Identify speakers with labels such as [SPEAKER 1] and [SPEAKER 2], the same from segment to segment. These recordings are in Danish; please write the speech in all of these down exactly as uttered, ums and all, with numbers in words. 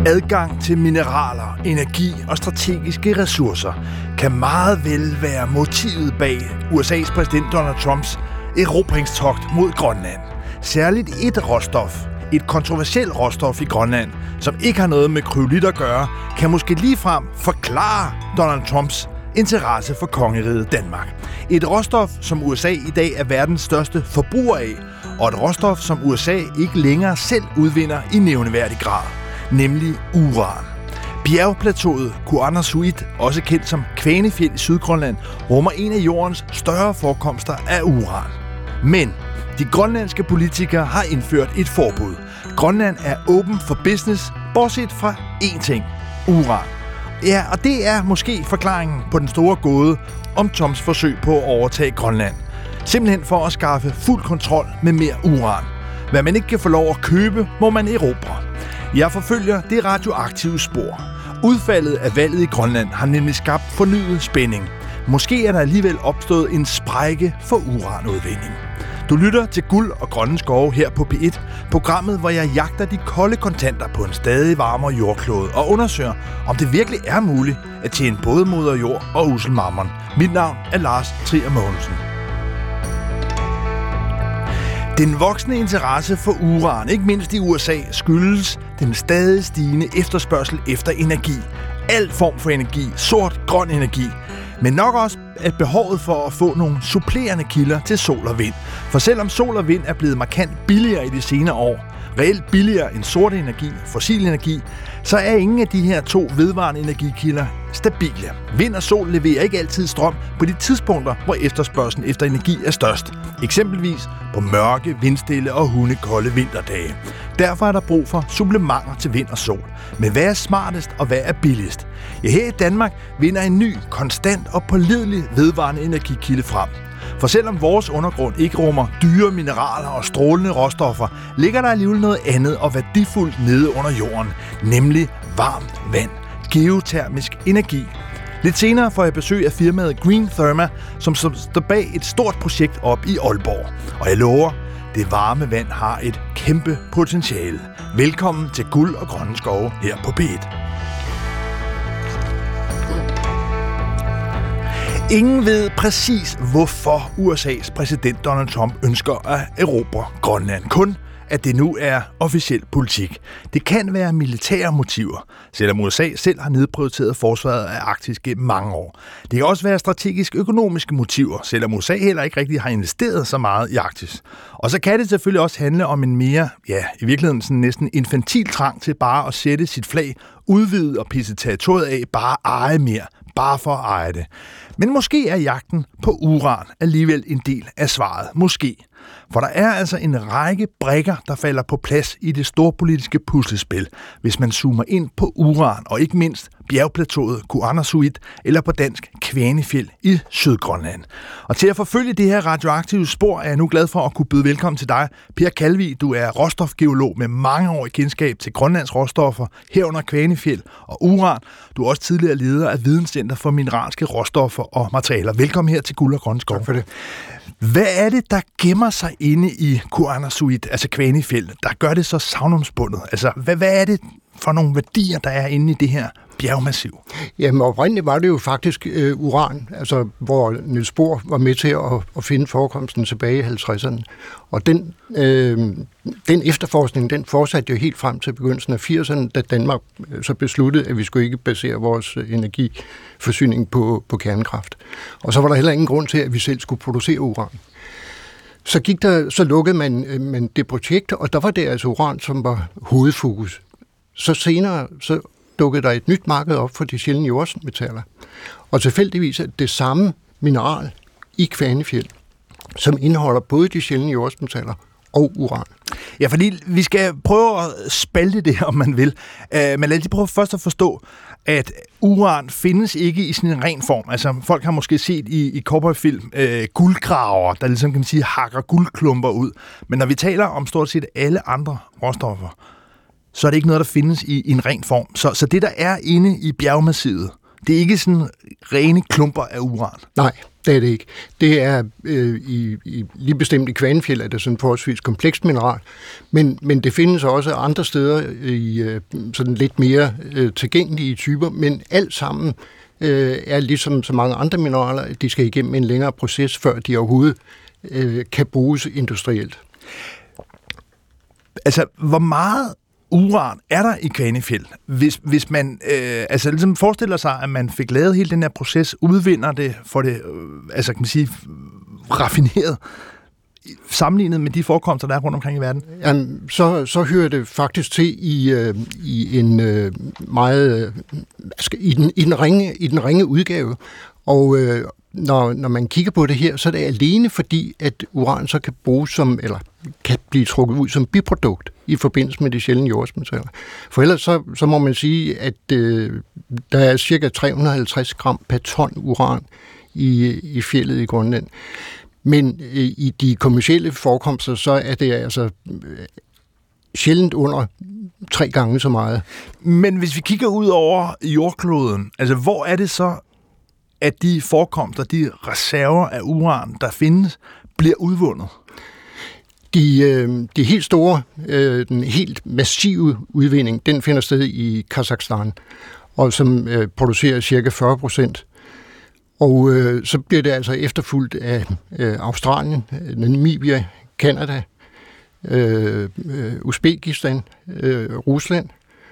[SPEAKER 1] Adgang til mineraler, energi og strategiske ressourcer kan meget vel være motivet bag U S A's præsident Donald Trumps erobringstogt mod Grønland. Særligt et råstof, et kontroversielt råstof i Grønland, som ikke har noget med kryolit at gøre, kan måske ligefrem forklare Donald Trumps interesse for kongeriget Danmark. Et råstof, som U S A i dag er verdens største forbruger af, og et råstof, som U S A ikke længere selv udvinder i nævneværdig grad, nemlig uran. Bjergplateauet Kuannersuit, også kendt som Kvanefjeld i Sydgrønland, rummer en af jordens større forekomster af uran. Men de grønlandske politikere har indført et forbud. Grønland er åben for business, bortset fra én ting: uran. Ja, og det er måske forklaringen på den store gåde om Trumps forsøg på at overtage Grønland. Simpelthen for at skaffe fuld kontrol med mere uran. Hvad man ikke kan få lov at købe, må man erobre. Jeg forfølger det radioaktive spor. Udfaldet af valget i Grønland har nemlig skabt fornyet spænding. Måske er der alligevel opstået en sprække for uranudvinding. Du lytter til Guld og Grønne Skove her på P et, programmet, hvor jeg jagter de kolde kontanter på en stadig varmere jordklode og undersøger, om det virkelig er muligt at tjene både moder jord og usel mammon. Mit navn er Lars Trier Mogensen. Den voksende interesse for uran, ikke mindst i U S A, skyldes den stadig stigende efterspørgsel efter energi. Al form for energi, sort, grøn energi, men nok også at behovet for at få nogle supplerende kilder til sol og vind. For selvom sol og vind er blevet markant billigere i de senere år, reelt billigere end sort energi, fossil energi, så er ingen af de her to vedvarende energikilder stabile. Vind og sol leverer ikke altid strøm på de tidspunkter, hvor efterspørgslen efter energi er størst. Eksempelvis på mørke, vindstille og hundekolde vinterdage. Derfor er der brug for supplementer til vind og sol. Men hvad er smartest og hvad er billigst? Ja, her i Danmark vinder en ny, konstant og pålidelig vedvarende energikilde frem. For selvom vores undergrund ikke rummer dyre mineraler og strålende råstoffer, ligger der alligevel noget andet og værdifuldt nede under jorden, nemlig varmt vand, geotermisk energi. Lidt senere får jeg besøg af firmaet Green Therma, som står bag et stort projekt op i Aalborg. Og jeg lover, det varme vand har et kæmpe potentiale. Velkommen til Guld og Grønne Skove her på P et. Ingen ved præcis, hvorfor U S A's præsident Donald Trump ønsker at erobre Grønland. Kun at det nu er officiel politik. Det kan være militære motiver, selvom U S A selv har nedprioriteret forsvaret af Arktis gennem mange år. Det kan også være strategisk økonomiske motiver, selvom U S A heller ikke rigtig har investeret så meget i Arktis. Og så kan det selvfølgelig også handle om en mere, ja, i virkeligheden sådan næsten infantil trang til bare at sætte sit flag, udvide og pisse territoriet af, bare eje mere, bare for at eje det. Men måske er jagten på uran alligevel en del af svaret. Måske. For der er altså en række brikker, der falder på plads i det storpolitiske puslespil, hvis man zoomer ind på uran og ikke mindst bjergplateauet Kuannersuit eller på dansk Kvanefjeld i Sydgrønland. Og til at forfølge det her radioaktive spor er jeg nu glad for at kunne byde velkommen til dig, Per Kalvig. Du er råstofgeolog med mange år i kendskab til Grønlands råstoffer, herunder Kvanefjeld og uran. Du er også tidligere leder af Videnscenter for mineralske råstoffer og materialer. Velkommen her til Guld og Grønne Skove.
[SPEAKER 2] Tak for det.
[SPEAKER 1] Hvad er det, der gemmer sig inde i Kuannersuit, altså Kvanefjeld, der gør det så savnomsbundet? Altså, hvad, hvad er det for nogle værdier, der er inde i det her bjergmassiv?
[SPEAKER 2] Jamen oprindeligt var det jo faktisk øh, uran, altså hvor Niels Bohr var med til at, at finde forekomsten tilbage i halvtredserne. Og den, øh, den efterforskning, den fortsatte jo helt frem til begyndelsen af firserne, da Danmark så besluttede, at vi skulle ikke basere vores energiforsyning på, på kernekraft. Og så var der heller ingen grund til, at vi selv skulle producere uran. Så, gik der, så lukkede man, man det projekt, og der var det altså uran, som var hovedfokus. Så senere så dukkede der et nyt marked op for de sjældne jordsmetaller. Og tilfældigvis er det samme mineral i Kvanefjeld, som indeholder både de sjældne jordsmetaller og uran.
[SPEAKER 1] Ja, fordi vi skal prøve at spalte det, om man vil. Uh, men lad os lige prøve først at forstå, at uran findes ikke i sådan en ren form. Altså, folk har måske set i, i cowboyfilm uh, guldgraver, der ligesom kan man sige hakker guldklumper ud. Men når vi taler om stort set alle andre råstoffer, så er det ikke noget, der findes i, i en ren form. Så, så det, der er inde i bjergmassivet, det er ikke sådan rene klumper af uran.
[SPEAKER 2] Nej, det er det ikke. Det er øh, i, i lige bestemt i Kvanefjeld, er det sådan forholdsvis komplekst mineral, men, men det findes også andre steder i øh, sådan lidt mere øh, tilgængelige typer, men alt sammen øh, er ligesom så mange andre mineraler, at de skal igennem en længere proces, før de overhovedet øh, kan bruges industrielt.
[SPEAKER 1] Altså, hvor meget uran er der i Kvanefjeld? Hvis, hvis man øh, altså ligesom forestiller sig, at man fik lavet hele den her proces, udvinder det, får det, øh, altså kan man sige, raffineret, sammenlignet med de forekomster, der er rundt omkring i verden?
[SPEAKER 2] Jamen, så, så hører det faktisk til i, øh, i en øh, meget, øh, i, den, i, den ringe, i den ringe udgave, og øh, når, når man kigger på det her, så er det alene fordi, at uran så kan bruges som, eller kan blive trukket ud som biprodukt i forbindelse med de sjældne jordsmetaller. For ellers så, så må man sige, at øh, der er cirka tre hundrede og halvtreds gram per ton uran i, i fjeldet i Grønland. Men øh, i de kommercielle forekomster, så er det altså øh, sjældent under tre gange så meget.
[SPEAKER 1] Men hvis vi kigger ud over jordkloden, altså hvor er det så, at de forekomster, de reserver af uran, der findes, bliver udvundet?
[SPEAKER 2] De, øh, de helt store, øh, den helt massive udvinding, den finder sted i Kazakhstan, og som øh, producerer cirka fyrre procent. Og øh, så bliver det altså efterfulgt af øh, Australien, Namibia, Canada, øh, øh, Uzbekistan, øh, Rusland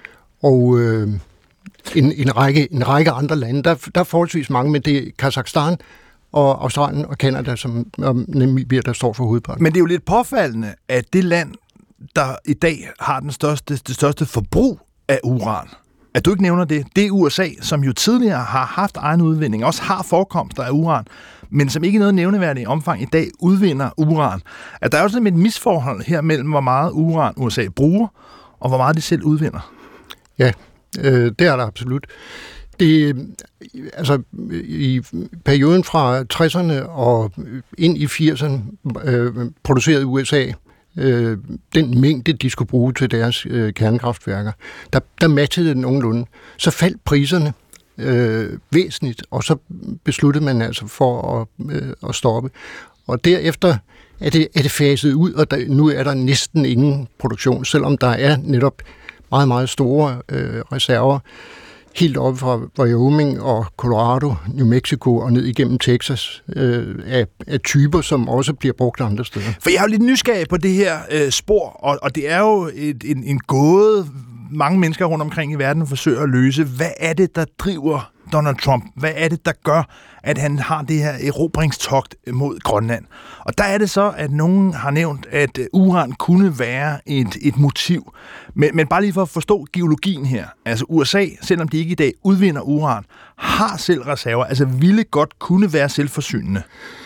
[SPEAKER 2] og øh, en, en, række, en række andre lande. Der, der er forholdsvis mange, men det er Kazakhstan og Australien og Canada, som og Namibia, der står for hovedparten.
[SPEAKER 1] Men det er jo lidt påfaldende, at det land, der i dag har den største, det største forbrug af uran, at du ikke nævner det, det er U S A, som jo tidligere har haft egen udvinding, også har forekomster af uran, men som ikke i noget nævneværdigt omfang i dag udvinder uran. At der er jo sådan et misforhold her mellem, hvor meget uran U S A bruger, og hvor meget de selv udvinder.
[SPEAKER 2] Ja, øh, det er der absolut. Det, altså, i perioden fra tresserne og ind i firserne øh, producerede U S A øh, den mængde, de skulle bruge til deres øh, kernekraftværker. Der, der matchede det nogenlunde. Så faldt priserne øh, væsentligt, og så besluttede man altså for at, øh, at stoppe. Og derefter er det, er det faset ud, og der, nu er der næsten ingen produktion, selvom der er netop meget, meget store øh, reserver helt oppe fra Wyoming og Colorado, New Mexico og ned igennem Texas øh, af, af typer, som også bliver brugt andre steder.
[SPEAKER 1] For jeg er jo lidt nysgerrig på det her øh, spor, og, og det er jo et, en, en gåde, mange mennesker rundt omkring i verden forsøger at løse. Hvad er det, der driver Donald Trump? Hvad er det, der gør, at han har det her erobringstogt mod Grønland? Og der er det så, at nogen har nævnt, at uran kunne være et, et motiv. Men, men bare lige for at forstå geologien her. Altså U S A, selvom de ikke i dag udvinder uran, har selv reserver, altså ville godt kunne være selvforsynende.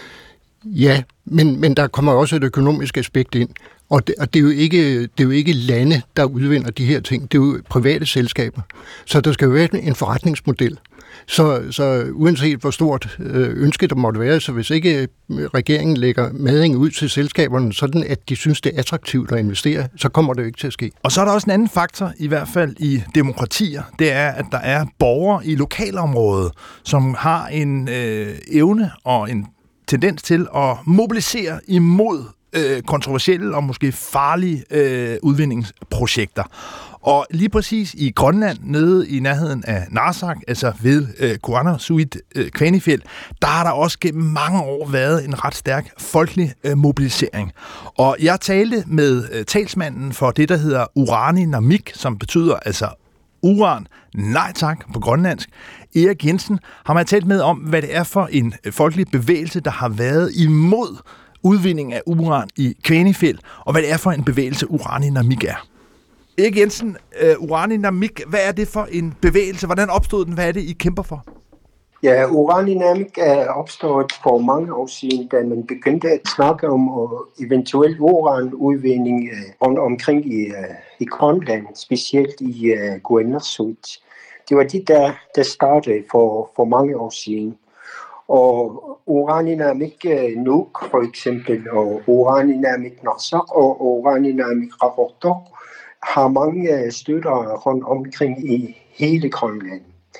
[SPEAKER 2] Ja, men, men der kommer også et økonomisk aspekt ind. Og, det, og det, er jo ikke, det er jo ikke lande, der udvinder de her ting. Det er jo private selskaber. Så der skal jo være en forretningsmodel. Så, så uanset hvor stort ønske der måtte være, så hvis ikke regeringen lægger mading ud til selskaberne, sådan at de synes, det er attraktivt at investere, så kommer det jo ikke til at ske.
[SPEAKER 1] Og så er der også en anden faktor, i hvert fald i demokratier, det er, at der er borgere i lokalområdet, som har en øh, evne og en tendens til at mobilisere imod øh, kontroversielle og måske farlige øh, udvindingsprojekter. Og lige præcis i Grønland, nede i nærheden af Narsaq, altså ved øh, Kuannersuit, øh, Kvanefjeld, der har der også gennem mange år været en ret stærk folkelig øh, mobilisering. Og jeg talte med øh, talsmanden for det, der hedder Uraninamik, som betyder altså uran, nej tak på grønlandsk. Erik Jensen har man talt med om, hvad det er for en øh, folkelig bevægelse, der har været imod udvinding af uran i Kvanefjeld, og hvad det er for en bevægelse, Uraninamik er. Erik Jensen, uh, Uraninamik, hvad er det for en bevægelse? Hvordan opstod den? Hvad er det, I kæmper for?
[SPEAKER 3] Ja, Uraninamik er opstået for mange år siden, da man begyndte at snakke om uh, eventuel uranudvinding uh, rundt omkring i, uh, i Grønland, specielt i uh, Kuannersuit. Det var det, der, der startede for, for mange år siden. Og Uraninamik uh, Nuuk for eksempel, og Uraninamik Narsaq og Uraninamik Qaqortoq har mange støtter rundt omkring i hele Grønland.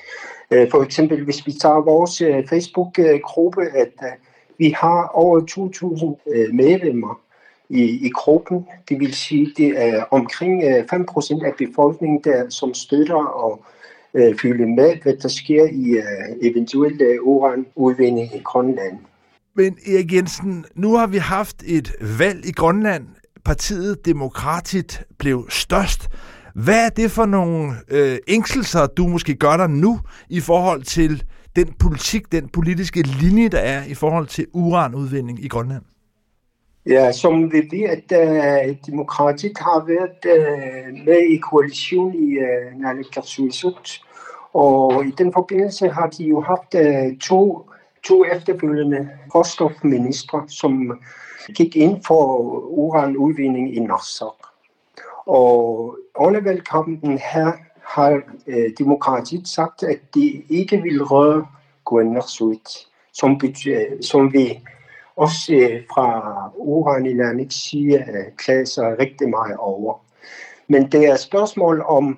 [SPEAKER 3] For eksempel, hvis vi tager vores Facebook-gruppe, at vi har over to tusind medlemmer i, i gruppen. Det vil sige, det er omkring fem procent af befolkningen, der som støtter og øh, følger med, hvad der sker i øh, eventuelle uranudvinding i Grønland.
[SPEAKER 1] Men Erik Jensen, nu har vi haft et valg i Grønland. Partiet Demokratit blev størst. Hvad er det for nogle øh, ængstelser, du måske gør dig nu i forhold til den politik, den politiske linje, der er i forhold til uranudvinding i Grønland?
[SPEAKER 3] Ja, som vi ved, at uh, Demokratit har været uh, med i koalition i uh, Naalakkersuisut, og i den forbindelse har de jo haft uh, to, to efterfølgende råstofministre, som gik ind for uranudvinding i Narsaq. Og under valgkampen her har uh, Demokratit sagt, at de ikke vil røre Kuannersuit, som, betyder, som vi også øh, fra Uran-Inuit side øh, klager sig rigtig meget over. Men det er et spørgsmål om,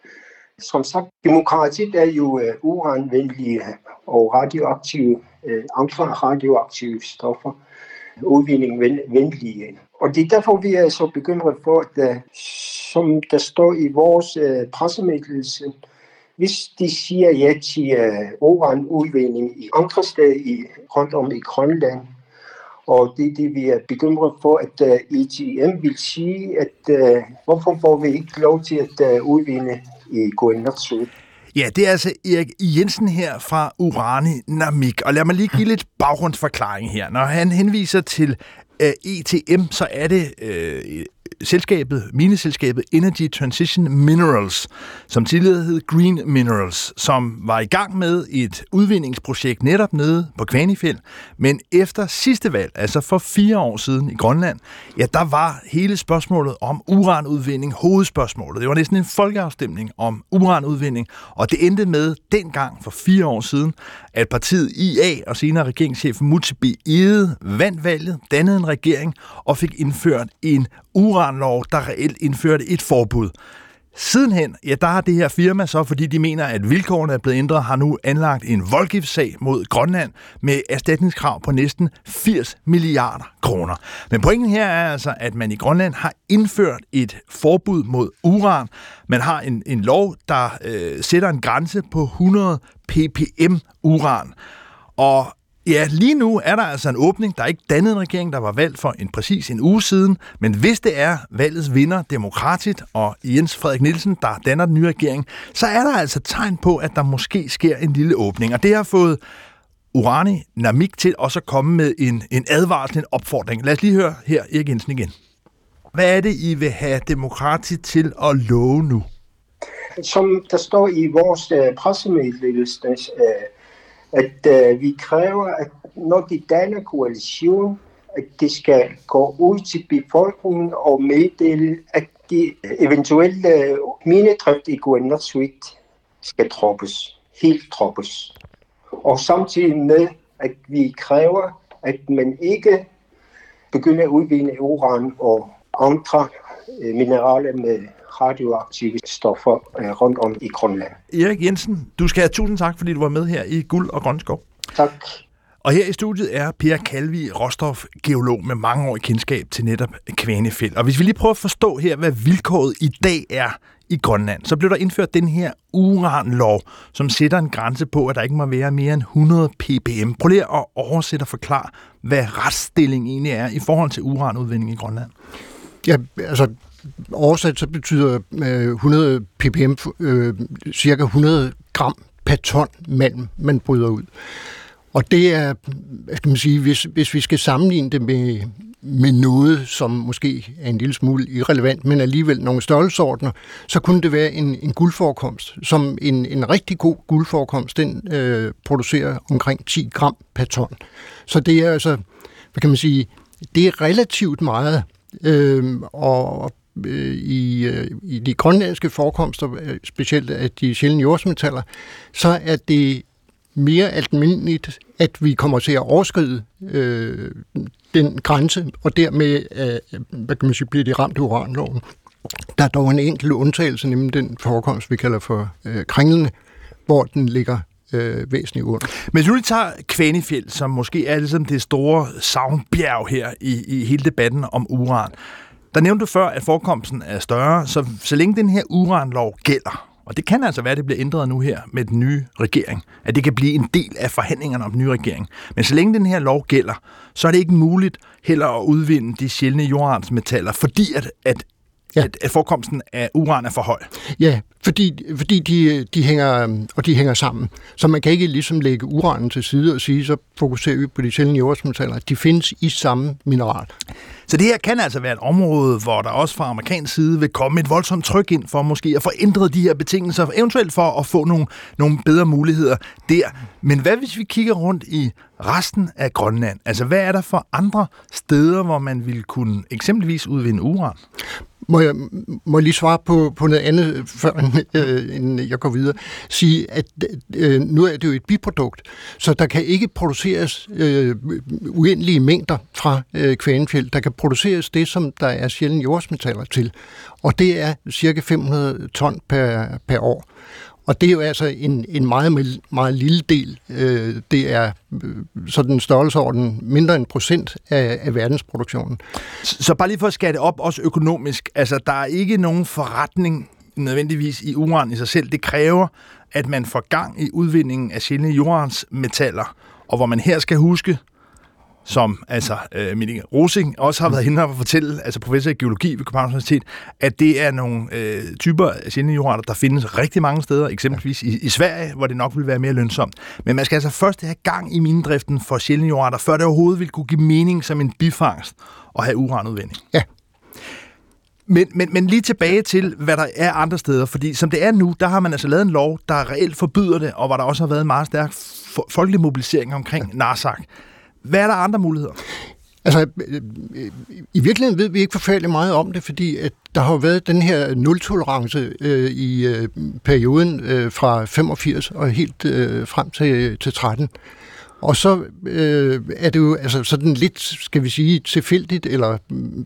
[SPEAKER 3] som sagt, Demokratit er jo øh, uranvenlige og radioaktive, øh, andre radioaktive stoffer, udvindingvenlige. Og det er derfor, vi er så bekymret for, at øh, som der står i vores øh, pressemeddelelse, hvis de siger ja til øh, uranudvinding i andre steder i, rundt om i Grønland, og det er det, vi er bekymret for, at uh, E T M vil sige, at uh, hvorfor får vi ikke lov til at uh, udvinde i Kuannersuit?
[SPEAKER 1] Ja, det er altså Erik Jensen her fra Urani-Namik. Og lad mig lige give lidt baggrundsforklaring her. Når han henviser til uh, E T M, så er det uh, selskabet, mineselskabet Energy Transition Minerals, som tidligere hed Green Minerals, som var i gang med et udvindingsprojekt netop nede på Kvanefjeld, men efter sidste valg, altså for fire år siden i Grønland, ja, der var hele spørgsmålet om uranudvinding hovedspørgsmålet. Det var næsten en folkeafstemning om uranudvinding, og det endte med dengang for fire år siden, at partiet I A og senere regeringschef Mutebi Egede vandt valget, dannede en regering og fik indført en uranlov, der reelt indførte et forbud. Sidenhen, ja, der har det her firma så, fordi de mener, at vilkårene er blevet ændret, har nu anlagt en voldgiftssag mod Grønland med erstatningskrav på næsten firs milliarder kroner. Men pointen her er altså, at man i Grønland har indført et forbud mod uran. Man har en, en lov, der øh, sætter en grænse på hundrede ppm uran. Og ja, lige nu er der altså en åbning. Der er ikke dannet en regering, der var valgt for en præcis en uge siden. Men hvis det er valgets vinder, Demokratit og Jens Frederik Nielsen, der danner den nye regering, så er der altså tegn på, at der måske sker en lille åbning. Og det har fået Urani-Namik til også at komme med en, en advarsel, en opfordring. Lad os lige høre her Erik Jensen igen. Hvad er det, I vil have Demokratit til at love nu?
[SPEAKER 3] Som der står i vores uh, pressemeddelelse, uh, at uh, vi kræver, at når de danner koalition, at det skal gå ud til befolkningen og meddele, at de eventuelle uh, minedrift i Kuannersuit skal droppes, helt droppes. Og samtidig med, at vi kræver, at man ikke begynder at udvinde uran og andre uh, mineraler med radioaktive stoffer øh, rundt om i Grønland.
[SPEAKER 1] Erik Jensen, du skal have tusind tak, fordi du var med her i Guld og Grøn Skov.
[SPEAKER 3] Tak.
[SPEAKER 1] Og her i studiet er Per Kalvi, råstofgeolog med mangeårig kendskab til netop Kvanefjeld. Og hvis vi lige prøver at forstå her, hvad vilkåret i dag er i Grønland, så blev der indført den her uranlov, som sætter en grænse på, at der ikke må være mere end hundrede ppm. Prøv lige at oversætte og forklare, hvad retsstillingen egentlig er i forhold til uranudvinding i Grønland.
[SPEAKER 2] Ja, altså oversat så betyder øh, hundrede ppm øh, cirka hundrede gram per ton malm, man bryder ud. Og det er, hvad skal man sige, hvis, hvis vi skal sammenligne det med, med noget, som måske er en lille smule irrelevant, men alligevel nogle størrelseordner, så kunne det være en, en guldforekomst, som en, en rigtig god guldforekomst, den øh, producerer omkring ti gram per ton. Så det er altså, hvad kan man sige, det er relativt meget, øh, og I, i de grønlandske forekomster, specielt af de sjældne jordsmetaller, så er det mere almindeligt, at vi kommer til at overskride øh, den grænse, og dermed øh, hvad kan man sige, bliver de ramt af uranloven. Der er dog en enkelt undtagelse, nemlig den forekomst, vi kalder for øh, kringlende, hvor den ligger øh, væsentlig uran.
[SPEAKER 1] Men hvis du lige tager Kvanefjeld, som måske er ligesom det store savnbjerg her i, i hele debatten om uran. Der nævnte du før, at forekomsten er større, så, så længe den her uranlov gælder, og det kan altså være, at det bliver ændret nu her med den nye regering, at det kan blive en del af forhandlingerne om den nye regering. Men så længe den her lov gælder, så er det ikke muligt heller at udvinde de sjældne jordartsmetaller, fordi at, at, ja. at, at forekomsten af uran er for høj.
[SPEAKER 2] Ja, fordi, fordi de, de, hænger, og de hænger sammen. Så man kan ikke ligesom lægge uranen til side og sige, så fokuserer vi på de sjældne jordartsmetaller. De findes i samme mineral.
[SPEAKER 1] Så det her kan altså være et område, hvor der også fra amerikansk side vil komme et voldsomt tryk ind for måske at få ændret de her betingelser, eventuelt for at få nogle, nogle bedre muligheder der. Men hvad hvis vi kigger rundt i resten af Grønland? Altså hvad er der for andre steder, hvor man ville kunne eksempelvis udvinde uran?
[SPEAKER 2] Må jeg, må jeg lige svare på, på noget andet, før øh, inden jeg går videre. Sige, at øh, nu er det jo et biprodukt, så der kan ikke produceres øh, uendelige mængder fra øh, Kvanefjeld. Der kan produceres det, som der er sjældne jordartsmetaller til, og det er cirka fem hundrede ton per, per år. Og det er jo altså en, en meget, meget lille del. Det er sådan en størrelsesorden mindre end procent af, af verdensproduktionen.
[SPEAKER 1] Så bare lige for at skære det op, også økonomisk. Altså, der er ikke nogen forretning nødvendigvis i uran i sig selv. Det kræver, at man får gang i udvindingen af sjældne jordartsmetaller, og hvor man her skal huske, som altså øh, Minik Rosing også har været henne og fortælle, altså professor i geologi ved Københavns Universitet, at det er nogle øh, typer af sjældne jordarter, der findes rigtig mange steder, eksempelvis i, i Sverige, hvor det nok vil være mere lønsomt. Men man skal altså først have gang i minedriften for sjældne jordarter, før det overhovedet vil kunne give mening som en bifangst at have uranudvinding.
[SPEAKER 2] Ja.
[SPEAKER 1] Men, men, men lige tilbage til, hvad der er andre steder, fordi som det er nu, der har man altså lavet en lov, der reelt forbyder det, og hvor der også har været en meget stærk folkelig mobilisering omkring Narsaq. Hvad er der andre muligheder?
[SPEAKER 2] Altså, i virkeligheden ved vi ikke forfærdeligt meget om det, fordi at der har været den her nul-tolerance øh, i øh, perioden øh, fra femogfirs og helt øh, frem til, til tretten. Og så øh, er det jo altså sådan lidt, skal vi sige, tilfældigt, eller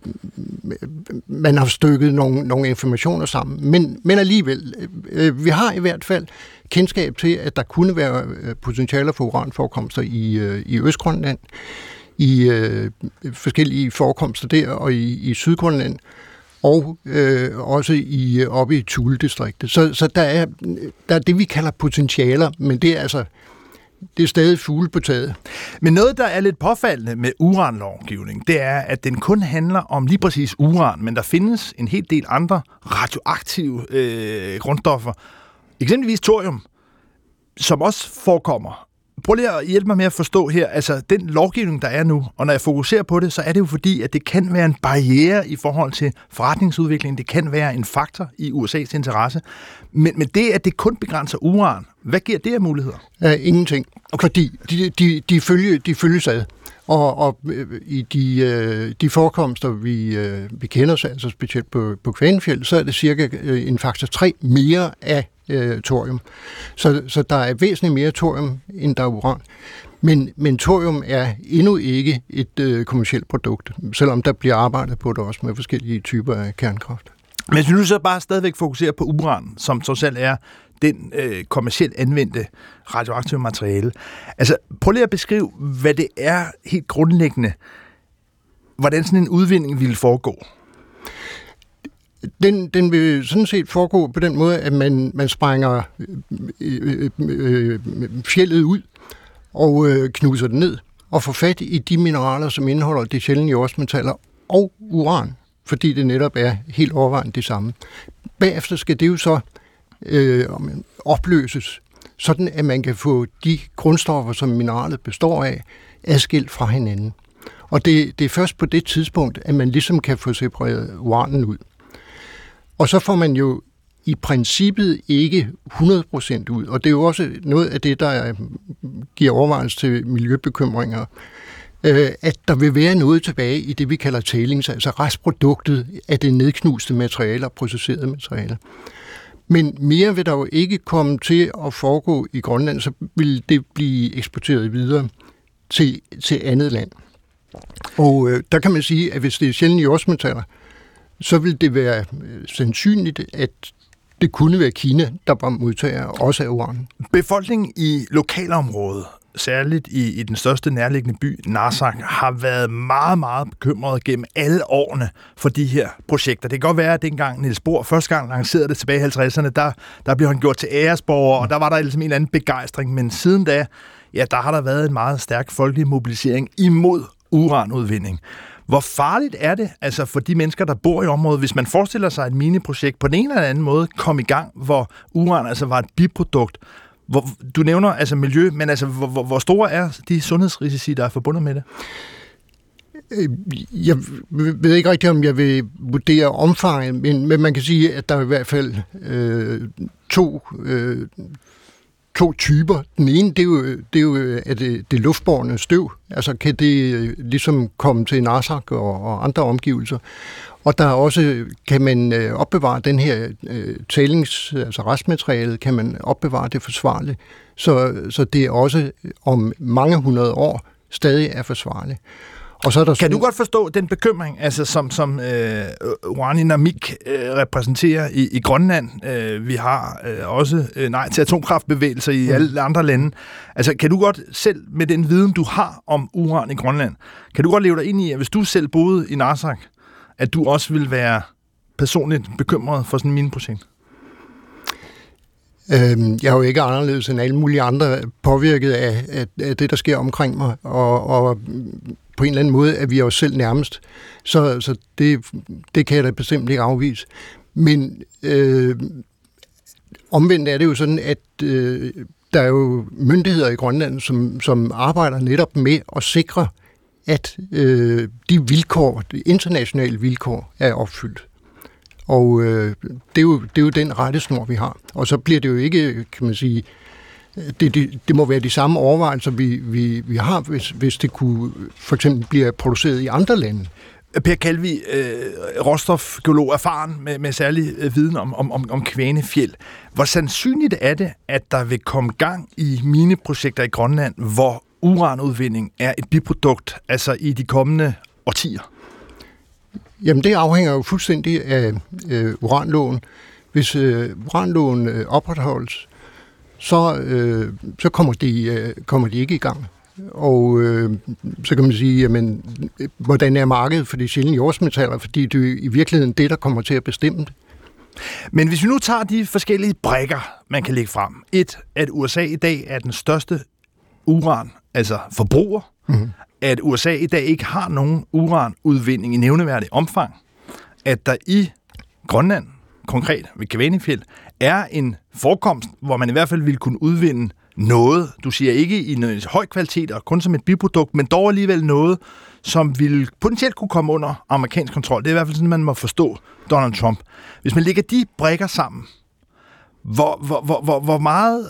[SPEAKER 2] man har stykket nogle, nogle informationer sammen. Men, men alligevel, øh, vi har i hvert fald kendskab til, at der kunne være potentialer for uranforekomster i, øh, i Østgrønland, i øh, forskellige forekomster der, og i, i Sydgrønland, og øh, også i, oppe i Thule-distriktet. Så, så der, er, der er det, vi kalder potentialer, men det er altså det er stadig fugle på taget.
[SPEAKER 1] Men noget, der er lidt påfaldende med uranlovgivning, det er, at den kun handler om lige præcis uran, men der findes en hel del andre radioaktive øh, grundstoffer, eksempelvis thorium, som også forekommer. Prøv lige at hjælpe mig med at forstå her, altså den lovgivning, der er nu, og når jeg fokuserer på det, så er det jo fordi, at det kan være en barriere i forhold til forretningsudvikling, det kan være en faktor i U S A's interesse, men, men det, at det kun begrænser uran, hvad giver det af muligheder?
[SPEAKER 2] Uh, ingenting, okay. Fordi de, de, de, følge, de følges ad, og, og i de, de forekomster, vi, vi kender, altså specielt på, på Kvanefjeld, så er det cirka en faktor tre mere af øh, thorium. Så, så der er væsentligt mere thorium, end der er uran. Men, men thorium er endnu ikke et øh, kommercielt produkt, selvom der bliver arbejdet på det også med forskellige typer af kernekraft.
[SPEAKER 1] Men hvis vi nu så bare stadigvæk fokuserer på uran, som så selv er den øh, kommercielt anvendte radioaktive materiale. Altså, prøv lige at beskrive, hvad det er helt grundlæggende, hvordan sådan en udvinding ville foregå.
[SPEAKER 2] Den, den vil sådan set foregå på den måde, at man, man sprænger øh, øh, fjeldet ud og øh, knuser det ned og får fat i de mineraler, som indeholder de sjældne jordartsmetaller og uran, fordi det netop er helt overvejende det samme. Bagefter skal det jo så øh, opløses, sådan at man kan få de grundstoffer, som mineralet består af, adskilt fra hinanden. Og det, det er først på det tidspunkt, at man ligesom kan få separeret uranen ud. Og så får man jo i princippet ikke hundrede procent ud, og det er jo også noget af det, der giver overvejelse til miljøbekymringer, at der vil være noget tilbage i det, vi kalder tailings, altså restproduktet af det nedknuste materiale og processerede materiale. Men mere vil der jo ikke komme til at foregå i Grønland, så vil det blive eksporteret videre til, til andet land. Og øh, der kan man sige, at hvis det er sjældne jordartsmetaller, så vil det være sandsynligt, at det kunne være Kina, der var modtager også af uran.
[SPEAKER 1] Befolkningen i lokalområdet, særligt i, i den største nærliggende by, Narsaq, har været meget, meget bekymret gennem alle årene for de her projekter. Det kan godt være, at dengang Niels Bohr første gang lancerede det tilbage i halvtredserne, der, der blev han gjort til æresborger, og der var der ligesom en eller anden begejstring, men siden da, ja, der har der været en meget stærk folkelig mobilisering imod uranudvinding. Hvor farligt er det altså for de mennesker, der bor i området, hvis man forestiller sig et miniprojekt på den ene eller anden måde kom i gang, hvor uran altså var et biprodukt? Hvor, du nævner altså miljø, men altså hvor, hvor, hvor store er de sundhedsrisici, der er forbundet med det?
[SPEAKER 2] Jeg ved ikke rigtig, om jeg vil vurdere omfanget, men, men man kan sige, at der er i hvert fald øh, to, øh, to typer. Den ene, det er jo, det er jo at det, det luftbårne støv. Altså kan det ligesom komme til Narsaq og, og andre omgivelser. Og der er også, kan man øh, opbevare den her øh, tælings, altså restmaterialet, kan man opbevare det forsvarligt. Så, så det er også om mange hundrede år stadig er forsvarligt. Og så er der
[SPEAKER 1] kan sådan, du godt forstå den bekymring, altså som, som øh, Uraninamik øh, repræsenterer i, i Grønland? Øh, vi har øh, også øh, nej til atomkraftbevægelser i mm. alle andre lande. Altså kan du godt selv med den viden, du har om uran i Grønland, kan du godt leve dig ind i, at hvis du selv boede i Narsaq, at du også vil være personligt bekymret for sådan en mineprojekt?
[SPEAKER 2] Øhm, jeg er jo ikke anderledes end alle mulige andre påvirket af, af, af det, der sker omkring mig, og, og på en eller anden måde er vi os selv nærmest. Så, så det, det kan jeg da bestemt ikke afvise. Men øh, omvendt er det jo sådan, at øh, der er jo myndigheder i Grønland, som, som arbejder netop med at sikre, at øh, de vilkår, de internationale vilkår, er opfyldt. Og øh, det, er jo, det er jo den rettesnor, vi har. Og så bliver det jo ikke, kan man sige, det, det, det må være de samme overvejelser, vi, vi, vi har, hvis, hvis det kunne for eksempel blive produceret i andre lande.
[SPEAKER 1] Per Kalvi, øh, råstofgeolog, erfaren med, med særlig øh, viden om, om, om Kvanefjeld. Hvor sandsynligt er det, at der vil komme gang i mineprojekter i Grønland, hvor uranudvinding er et biprodukt, altså i de kommende årtier?
[SPEAKER 2] Jamen, det afhænger jo fuldstændig af øh, uranloven. Hvis øh, uranloven øh, opretholdes, så, øh, så kommer, de, øh, kommer de ikke i gang. Og øh, så kan man sige, jamen, hvordan er markedet for de sjældne jordsmetaller, fordi det er i virkeligheden det, der kommer til at bestemme det.
[SPEAKER 1] Men hvis vi nu tager de forskellige brikker, man kan lægge frem. Et, at U S A i dag er den største uran, altså forbruger. Mm-hmm. At U S A i dag ikke har nogen uranudvinding i nævneværdig omfang. At der i Grønland, konkret ved Kvanefjeld, er en forekomst, hvor man i hvert fald ville kunne udvinde noget. Du siger ikke i en høj kvalitet og kun som et biprodukt, men dog alligevel noget, som ville potentielt kunne komme under amerikansk kontrol. Det er i hvert fald sådan, man må forstå Donald Trump. Hvis man lægger de brikker sammen, hvor, hvor, hvor, hvor, hvor meget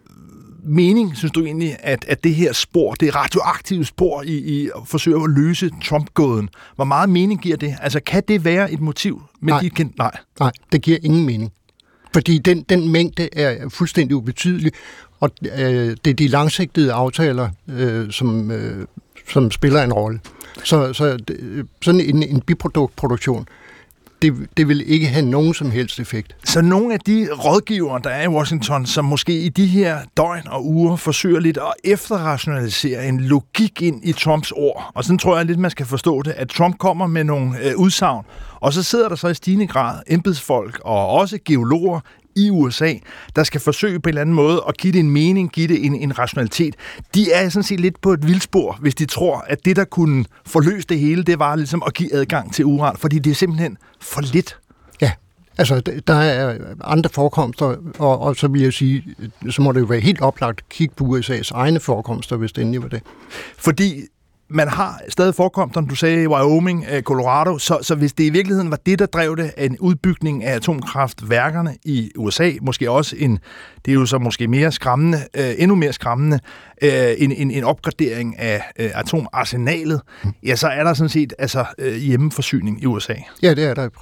[SPEAKER 1] mening synes du egentlig, at, at det her spor, det radioaktive spor i, i at forsøge at løse Trump-gåden, hvor meget mening giver det? Altså, kan det være et motiv? Med
[SPEAKER 2] nej,
[SPEAKER 1] de kendt? nej.
[SPEAKER 2] nej, det giver ingen mening. Fordi den, den mængde er fuldstændig ubetydelig, og øh, det er de langsigtede aftaler, øh, som, øh, som spiller en rolle. Så, så sådan en, en biproduktproduktion, det, det vil ikke have nogen som helst effekt.
[SPEAKER 1] Så nogle af de rådgivere, der er i Washington, som måske i de her døgn og uger forsøger lidt at efterrationalisere en logik ind i Trumps ord, og sådan tror jeg lidt, man skal forstå det, at Trump kommer med nogle øh, udsagn, og så sidder der så i stigende grad embedsfolk og også geologer i U S A, der skal forsøge på en eller anden måde at give det en mening, give det en, en rationalitet. De er sådan set lidt på et vildspor, hvis de tror, at det, der kunne forløse det hele, det var ligesom at give adgang til uran, fordi det er simpelthen for lidt.
[SPEAKER 2] Ja, altså der er andre forekomster, og, og så vil jeg sige, så må det jo være helt oplagt at kigge på U S A's egne forekomster, hvis det endelig var det.
[SPEAKER 1] Fordi man har stadig forekomster, du sagde, i Wyoming, Colorado, så, så hvis det i virkeligheden var det, der drev det, en udbygning af atomkraftværkerne i U S A, måske også en, det er jo så måske mere skræmmende, øh, endnu mere skræmmende, øh, en, en, en opgradering af øh, atomarsenalet, mm. ja, så er der sådan set altså, øh, hjemmeforsyning i U S A.
[SPEAKER 2] Ja, det er der i princippet.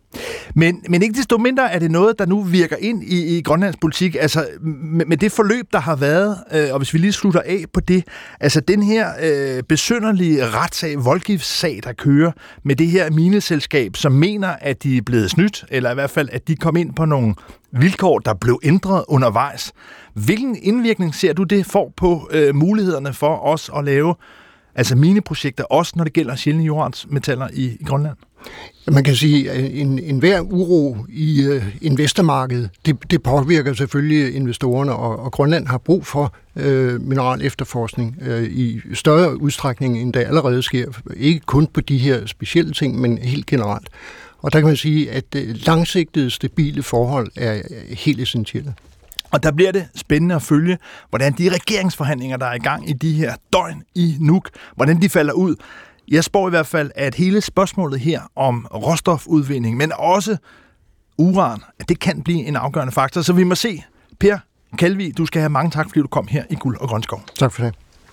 [SPEAKER 1] Men, men ikke desto mindre er det noget, der nu virker ind i, i Grønlands politik. Altså med, med det forløb, der har været, øh, og hvis vi lige slutter af på det, altså den her øh, besynderlige retssag, voldgiftssag, der kører med det her mineselskab, som mener, at de er blevet snydt, eller i hvert fald, at de kom ind på nogle vilkår, der blev ændret undervejs. Hvilken indvirkning ser du det får på øh, mulighederne for os at lave altså mineprojekter, også når det gælder sjældne jordartsmetaller i, i Grønland?
[SPEAKER 2] Man kan sige, at en, en hver uro i uh, investormarkedet, det, det påvirker selvfølgelig investorerne, og, og Grønland har brug for uh, mineral efterforskning uh, i større udstrækning, end der allerede sker. Ikke kun på de her specielle ting, men helt generelt. Og der kan man sige, at uh, langsigtede, stabile forhold er helt essentielle.
[SPEAKER 1] Og der bliver det spændende at følge, hvordan de regeringsforhandlinger, der er i gang i de her døgn i Nuuk, hvordan de falder ud. Jeg spår i hvert fald, at hele spørgsmålet her om råstofudvinding, men også uran, at det kan blive en afgørende faktor. Så vi må se. Per Kalvig, du skal have mange tak, fordi du kom her i Guld og Grønskov.
[SPEAKER 2] Tak for det.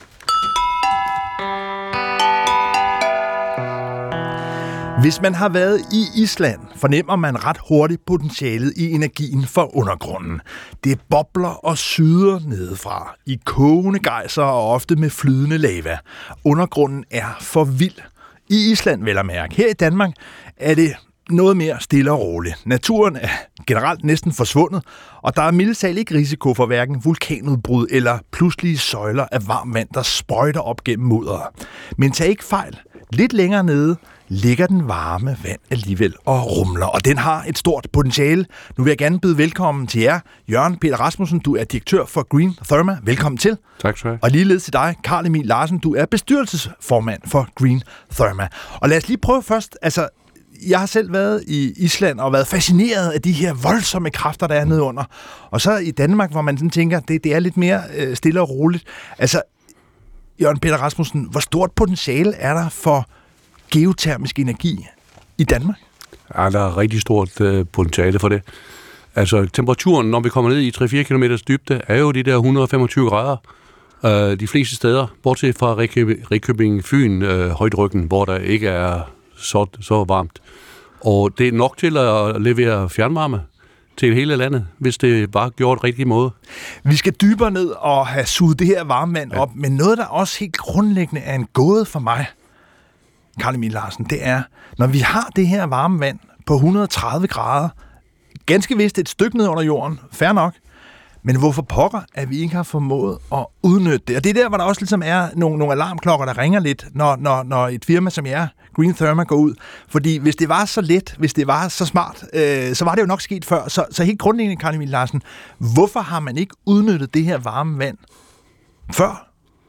[SPEAKER 1] Hvis man har været i Island, fornemmer man ret hurtigt potentialet i energien for undergrunden. Det bobler og syder nedefra i kogende gejser og ofte med flydende lava. Undergrunden er for vild. I Island vel at mærke. Her i Danmark er det noget mere stille og roligt. Naturen er generelt næsten forsvundet, og der er mildest talt ikke risiko for hverken vulkanudbrud eller pludselige søjler af varmt vand, der sprøjter op gennem mudderet. Men tag ikke fejl. Lidt længere nede ligger den varme vand alligevel og rumler, og den har et stort potentiale. Nu vil jeg gerne byde velkommen til jer. Jørgen Peter Rasmussen, du er direktør for Green Therma. Velkommen til.
[SPEAKER 4] Tak skal du have.
[SPEAKER 1] Og ligeledes til dig, Carl Emil Larsen, du er bestyrelsesformand for Green Therma. Og lad os lige prøve først, altså jeg har selv været i Island og været fascineret af de her voldsomme kræfter, der er nede under. Og så i Danmark, hvor man sådan tænker, det, det er lidt mere øh, stille og roligt. Altså, Jørgen Peter Rasmussen, hvor stort potentiale er der for geotermisk energi i Danmark?
[SPEAKER 4] Ja, der er rigtig stort uh, potentiale for det. Altså, temperaturen, når vi kommer ned i tre til fire kilometers dybde, er jo de der et hundrede og femogtyve grader. Uh, de fleste steder, bortset fra Rikøbing, Fyn, uh, højtryggen, hvor der ikke er så, så varmt. Og det er nok til at levere fjernvarme til hele landet, hvis det bare gjort rigtig måde.
[SPEAKER 1] Vi skal dybere ned og have suget det her varme vand op, ja. Men noget, der også helt grundlæggende er en gåde for mig, Carl Emil Larsen, det er, når vi har det her varme vand på et hundrede og tredive grader, ganske vist et stykke ned under jorden, fair nok, men hvorfor pokker, at vi ikke har formået at udnytte det? Og det er der, hvor der også ligesom er nogle, nogle alarmklokker, der ringer lidt, når, når, når et firma som jer, Green Therma, går ud. Fordi hvis det var så let, hvis det var så smart, øh, så var det jo nok sket før. Så, så helt grundlæggende, Carl Emil Larsen, hvorfor har man ikke udnyttet det her varme vand før?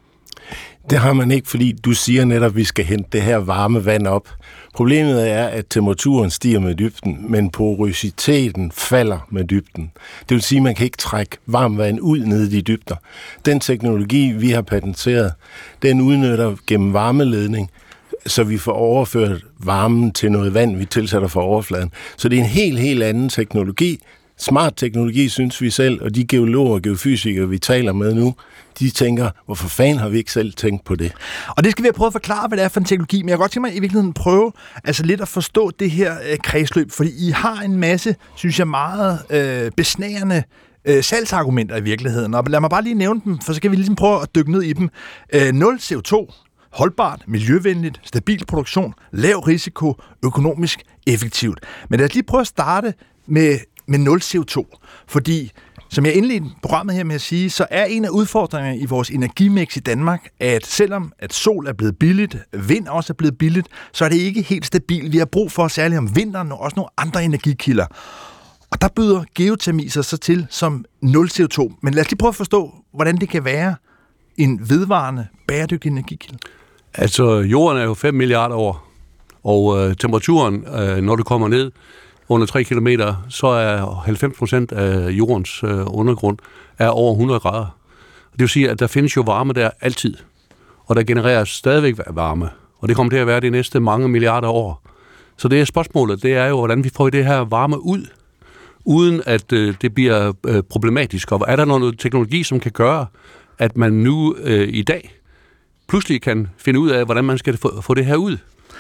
[SPEAKER 5] Det har man ikke, fordi du siger netop, at vi skal hente det her varme vand op. Problemet er, at temperaturen stiger med dybden, men porøsiteten falder med dybden. Det vil sige, at man kan ikke trække varmt vand ud ned i de dybder. Den teknologi, vi har patenteret, den udnytter gennem varmeledning, så vi får overført varmen til noget vand, vi tilsætter fra overfladen. Så det er en helt, helt anden teknologi. Smart teknologi, synes vi selv, og de geologer og geofysikere, vi taler med nu, de tænker, hvorfor fanden har vi ikke selv tænkt på det?
[SPEAKER 1] Og det skal vi have prøvet at forklare, hvad det er for en teknologi, men jeg kan godt tænke mig i virkeligheden prøve altså lidt at forstå det her øh, kredsløb, fordi I har en masse, synes jeg, meget øh, besnærende øh, salgsargumenter i virkeligheden, og lad mig bare lige nævne dem, for så kan vi ligesom prøve at dykke ned i dem. Øh, nul C O to, holdbart, miljøvenligt, stabil produktion, lav risiko, økonomisk effektivt. Men lad os lige prøve at starte med med nul C O to, fordi som jeg indledte programmet her med at sige, så er en af udfordringerne i vores energimix i Danmark, at selvom at sol er blevet billigt, vind også er blevet billigt, så er det ikke helt stabilt. Vi har brug for, særligt om vinteren, og også nogle andre energikilder. Og der byder geotermi sig så til som nul C O to. Men lad os lige prøve at forstå, hvordan det kan være en vedvarende, bæredygtig energikilde.
[SPEAKER 4] Altså, jorden er jo fem milliarder år, og øh, temperaturen, øh, når du kommer ned under tre kilometer, så er halvfems procent af jordens øh, undergrund er over hundrede grader. Det vil sige, at der findes jo varme der altid, og der genereres stadigvæk varme, og det kommer til at være de næste mange milliarder år. Så det er spørgsmålet, det er jo, hvordan vi får det her varme ud, uden at øh, det bliver øh, problematisk. Og er der noget teknologi, som kan gøre, at man nu øh, i dag pludselig kan finde ud af, hvordan man skal få, få det her ud?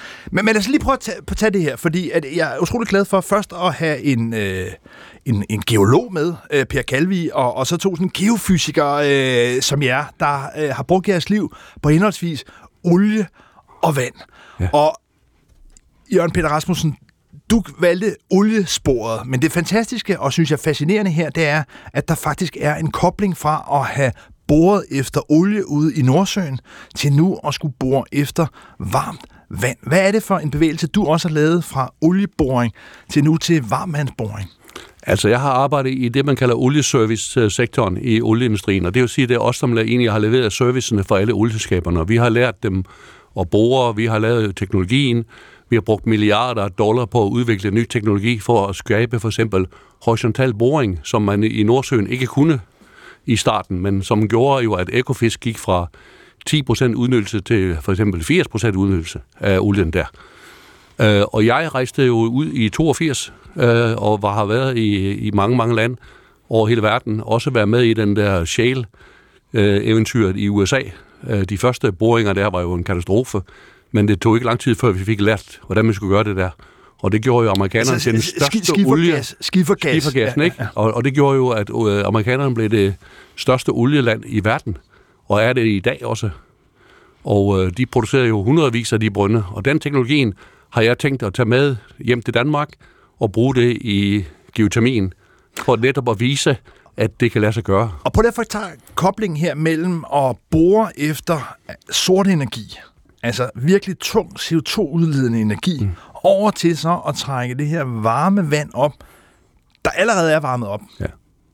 [SPEAKER 1] Men, men lad os lige prøve at tage, tage det her, fordi at jeg er utrolig glad for først at have en, øh, en, en geolog med, øh, Per Kalvig, og, og så to sådan geofysikere øh, som jer, der øh, har brugt jeres liv på henholdsvis olie og vand. Ja. Og Jørgen Peter Rasmussen, du valgte oliesporet, men det fantastiske og synes jeg fascinerende her, det er, at der faktisk er en kobling fra at have boret efter olie ude i Nordsøen, til nu at skulle bore efter varmt vand. Hvad er det for en bevægelse, du også har lavet fra olieboring til nu til varmvandsboring?
[SPEAKER 4] Altså, jeg har arbejdet i det, man kalder olieservice-sektoren i olieindustrien, og det vil sige, at det er os, som egentlig har leveret servicerne for alle olieselskaberne, og vi har lært dem at bore, vi har lavet teknologien, vi har brugt milliarder af dollar på at udvikle ny teknologi for at skabe for eksempel horisontal boring, som man i Nordsøen ikke kunne i starten, men som gjorde jo, at Ekofisk gik fra ti procent udnyttelse til for eksempel firs procent udnyttelse af olien der. Øh, og jeg rejste jo ud i toogfirs øh, og var, har været i, i mange, mange lande over hele verden. Også været med i den der shale-eventyret i U S A. Øh, de første boringer der var jo en katastrofe, men det tog ikke lang tid, før vi fik lært, hvordan man skulle gøre det der. Og det gjorde jo amerikanerne til den største olie...
[SPEAKER 1] Skifergas.
[SPEAKER 4] Skifergassen,
[SPEAKER 1] ja,
[SPEAKER 4] ikke?
[SPEAKER 1] ja.
[SPEAKER 4] Og, og det gjorde jo, at øh, amerikanerne blev det største olieland i verden. Og er det i dag også. Og øh, de producerer jo hundredvis af de brønde. Og den teknologien har jeg tænkt at tage med hjem til Danmark og bruge det i geotermien, for netop at vise, at det kan lade sig gøre.
[SPEAKER 1] Og på derfor tager koblingen her mellem at bore efter sort energi, altså virkelig tung C O to-udledende energi, mm. over til så at trække det her varme vand op, der allerede er varmet op.
[SPEAKER 4] Ja.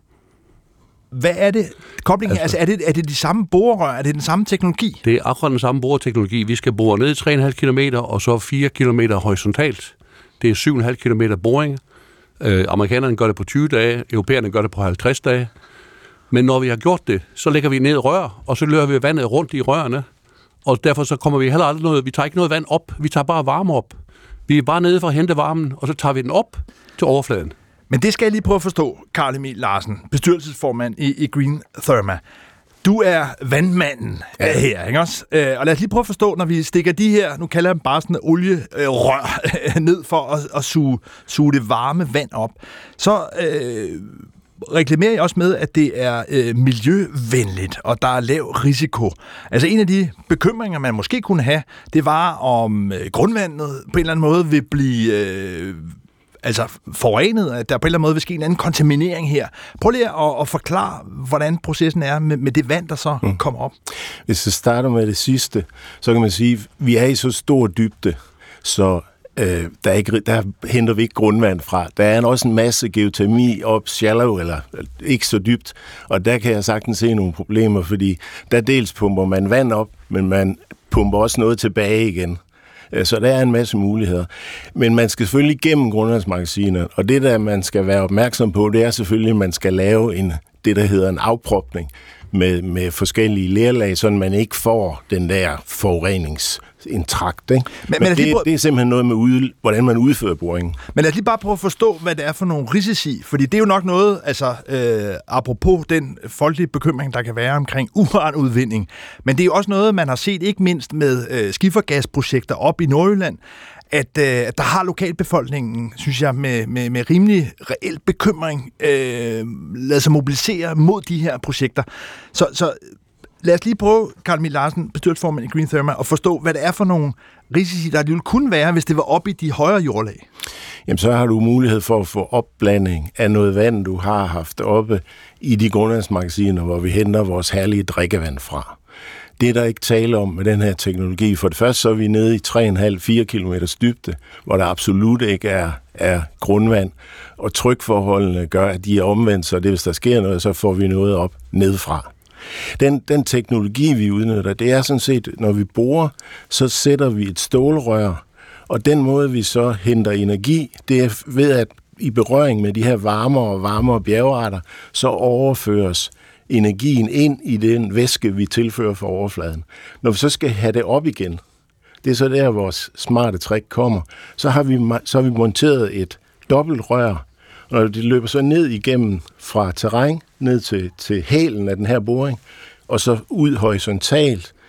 [SPEAKER 1] Hvad er det? Koblingen altså, her, altså er det, er det de samme borerør? Er det den samme teknologi?
[SPEAKER 4] Det er akkurat den samme boreteknologi. Vi skal bore ned tre komma fem kilometer, og så fire kilometer horisontalt. Det er syv komma fem kilometer boring. Øh, amerikanerne gør det på tyve dage, europæerne gør det på halvtreds dage. Men når vi har gjort det, så lægger vi ned rør, og så løber vi vandet rundt i rørene. Og derfor så kommer vi heller aldrig noget, vi tager ikke noget vand op, vi tager bare varme op. Vi er bare nede for at hente varmen, og så tager vi den op til overfladen.
[SPEAKER 1] Men det skal jeg lige prøve at forstå, Carl Emil Larsen, bestyrelsesformand i, i Green Therma. Du er vandmanden ja. her, ikke også? Og lad os lige prøve at forstå, når vi stikker de her, nu kalder jeg dem bare sådan olierør, ned for at, at suge, suge det varme vand op, så øh, reklamerer jeg også med, at det er øh, miljøvenligt, og der er lav risiko. Altså en af de bekymringer, man måske kunne have, det var, om øh, grundvandet på en eller anden måde vil blive... Øh, altså forurenet, at der på en eller anden måde vil ske en anden kontaminering her. Prøv lige at, at forklare, hvordan processen er med, med det vand, der så mm. kommer op.
[SPEAKER 5] Hvis jeg starter med det sidste, så kan man sige, at vi er i så stor dybde, så øh, der, er ikke, der henter vi ikke grundvand fra. Der er også en masse geotermi op shallow, eller ikke så dybt, og der kan jeg sagtens se nogle problemer, fordi der dels pumper man vand op, men man pumper også noget tilbage igen. Så der er en masse muligheder. Men man skal selvfølgelig gennem grundvandsmagasiner, og det der, man skal være opmærksom på, det er selvfølgelig, at man skal lave en, det, der hedder en afpropning med, med forskellige lerlag, så man ikke får den der forureningsintrakt. Ikke? Men, men, men det, prøve... det er simpelthen noget med, ude, hvordan man udfører boringen.
[SPEAKER 1] Men lad os lige bare prøve at forstå, hvad det er for nogle risici, fordi det er jo nok noget, altså øh, apropos den folkelige bekymring, der kan være omkring uranudvinding, men det er jo også noget, man har set ikke mindst med øh, skifergasprojekter op i Nordjylland, at øh, der har lokalbefolkningen, synes jeg, med, med, med rimelig reel bekymring øh, ladet sig mobilisere mod de her projekter. Så, så lad os lige prøve, Carl Emil Larsen, bestyrelsesformand i Green Therma, at forstå, hvad det er for nogle risici, der ville kunne være, hvis det var oppe i de højere jordlag.
[SPEAKER 5] Jamen, så har du mulighed for at få opblanding af noget vand, du har haft oppe i de grundvandsmagasiner, hvor vi henter vores herlige drikkevand fra. Det er der ikke tale om med den her teknologi. For det første så er vi nede i tre komma fem til fire kilometer dybde, hvor der absolut ikke er, er grundvand, og trykforholdene gør, at de er omvendt, så det, hvis der sker noget, så får vi noget op nedfra. Den, den teknologi, vi udnytter, det er sådan set, når vi borer, så sætter vi et stålrør, og den måde, vi så henter energi, det er ved, at i berøring med de her varmere og varmere bjergarter, så overføres energien ind i den væske, vi tilfører fra overfladen. Når vi så skal have det op igen, det er så der, vores smarte trick kommer, så har vi, så har vi monteret et dobbelt rør, og når det løber så ned igennem fra terræn, ned til, til hælen af den her boring, og så ud horisontalt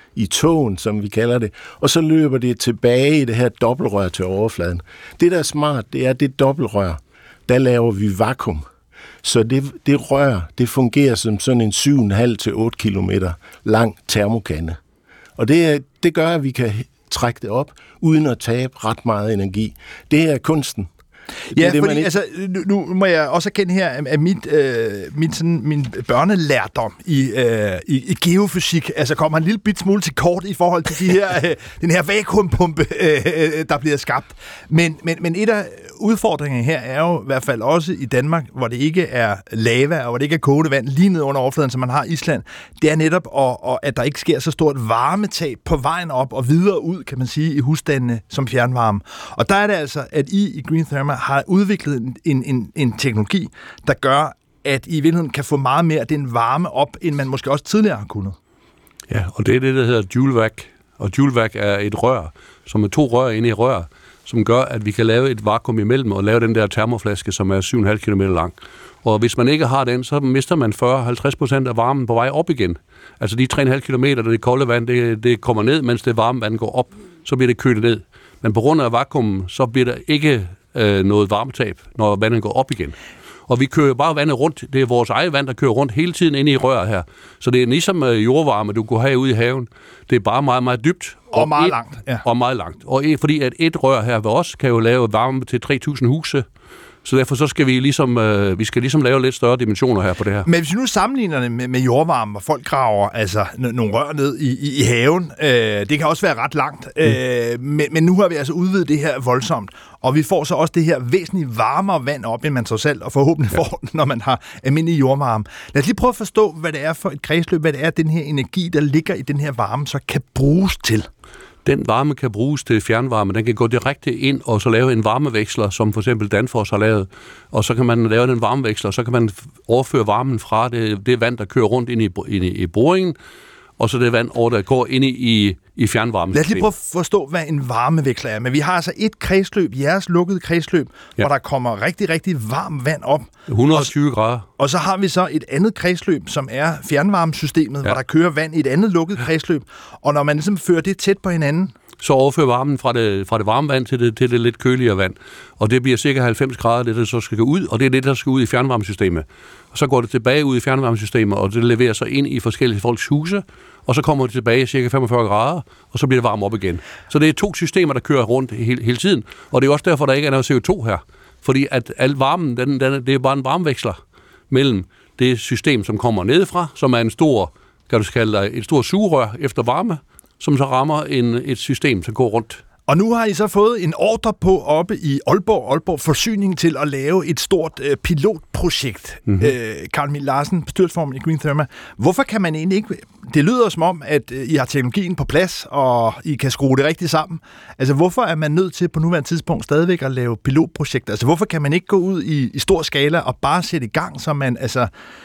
[SPEAKER 5] i tågen, som vi kalder det, og så løber det tilbage i det her dobbeltrør til overfladen. Det, der er smart, det er det dobbeltrør. Der laver vi vakuum. Så det, det rør, det fungerer som sådan en syv komma fem til otte kilometer lang termokande. Og det, det gør, at vi kan trække det op, uden at tabe ret meget energi. Det er kunsten.
[SPEAKER 1] Ja,
[SPEAKER 5] det, det,
[SPEAKER 1] fordi
[SPEAKER 5] ikke...
[SPEAKER 1] altså, nu, nu må jeg også erkende her, at mit, øh, mit, sådan, min børnelærdom i, øh, i, i geofysik altså kommer en lille bit smule til kort i forhold til de her, øh, den her vakuumpumpe, øh, der bliver skabt. Men, men, men et af udfordringerne her er jo i hvert fald også i Danmark, hvor det ikke er lava, og hvor det ikke er kogende vand lige ned under overfladen, som man har i Island, det er netop, og, og at der ikke sker så stort varmetab på vejen op og videre ud, kan man sige, i husstandene som fjernvarme. Og der er det altså, at I i Green Therma har udviklet en, en, en teknologi, der gør, at I i virkeligheden kan få meget mere af den varme op, end man måske også tidligere har kunnet.
[SPEAKER 4] Ja, og det er det, der hedder JoulVac. Og JoulVac er et rør, som er to rør inde i rør, som gør, at vi kan lave et vakuum imellem og lave den der termoflaske, som er syv komma fem kilometer lang. Og hvis man ikke har den, så mister man fyrre til halvtreds procent af varmen på vej op igen. Altså de tre komma fem kilometer, der det kolde vand, det, det kommer ned, mens det varme vand går op, så bliver det kølet ned. Men på grund af vakuum, så bliver der ikke øh, noget varmetab, når vandet går op igen. Og vi kører bare vandet rundt. Det er vores eget vand, der kører rundt hele tiden inde i røret her. Så det er ligesom øh, jordvarme, du kunne have ude i haven. Det er bare meget, meget dybt.
[SPEAKER 1] Og, og meget
[SPEAKER 4] et,
[SPEAKER 1] langt. Ja.
[SPEAKER 4] Og meget langt. Og et, fordi at et rør her ved os kan jo lave varme til tre tusind huse. Så derfor så skal vi ligesom, øh, vi skal ligesom lave lidt større dimensioner her på det her.
[SPEAKER 1] Men hvis vi nu sammenligner det med, med jordvarme, hvor folk graver altså, n- nogle rør ned i, i, i haven, øh, det kan også være ret langt, øh, mm. men, men nu har vi altså udvidet det her voldsomt, og vi får så også det her væsentligt varmere vand op, end man så selv og forhåbentlig ja. får, når man har almindelig jordvarme. Lad os lige prøve at forstå, hvad det er for et kredsløb, hvad det er, den her energi, der ligger i den her varme, så kan bruges til.
[SPEAKER 4] Den varme kan bruges til fjernvarme. Den kan gå direkte ind og så lave en varmeveksler, som for eksempel Danfoss har lavet. Og så kan man lave den varmeveksler, og så kan man overføre varmen fra det, det vand, der kører rundt ind i, ind i, i boringen, og så det vand over, der går ind i, i fjernvarmesystemet.
[SPEAKER 1] Lad os lige prøve at forstå, hvad en varmeveksler er. Men vi har altså et kredsløb, jeres lukkede kredsløb, ja. hvor der kommer rigtig, rigtig varmt vand op.
[SPEAKER 4] et hundrede og tyve grader.
[SPEAKER 1] Og så har vi så et andet kredsløb, som er fjernvarmesystemet, ja. hvor der kører vand i et andet lukket kredsløb. Og når man ligesom fører det tæt på hinanden,
[SPEAKER 4] så overfører varmen fra det, fra det varme vand til det, til det lidt køligere vand. Og det bliver cirka halvfems grader, det der så skal gå ud, og det er det, der skal ud i fjernvarmesystemet. Og så går det tilbage ud i fjernvarmesystemet, og det leverer sig ind i forskellige folks huse, og så kommer det tilbage cirka femogfyrre grader, og så bliver det varmt op igen. Så det er to systemer, der kører rundt hele, hele tiden, og det er også derfor, der ikke er noget C O to her. Fordi at al varmen, den, den, det er bare en varmeveksler mellem det system, som kommer nedefra, som er en stor, kan du kalde det, et stort sugerør efter varme, som så rammer en, et system, som går rundt.
[SPEAKER 1] Og nu har I så fået en ordre på oppe i Aalborg, Aalborg Forsyning, til at lave et stort øh, pilotprojekt. Mm-hmm. Øh, Carl Emil Larsen, bestyrelsesformand i Green Therma. Hvorfor kan man egentlig ikke... Det lyder som om, at øh, I har teknologien på plads, og I kan skrue det rigtigt sammen. Altså, hvorfor er man nødt til på nuværende tidspunkt stadigvæk at lave pilotprojekter? Altså, hvorfor kan man ikke gå ud i, i stor skala og bare sætte i gang, så man altså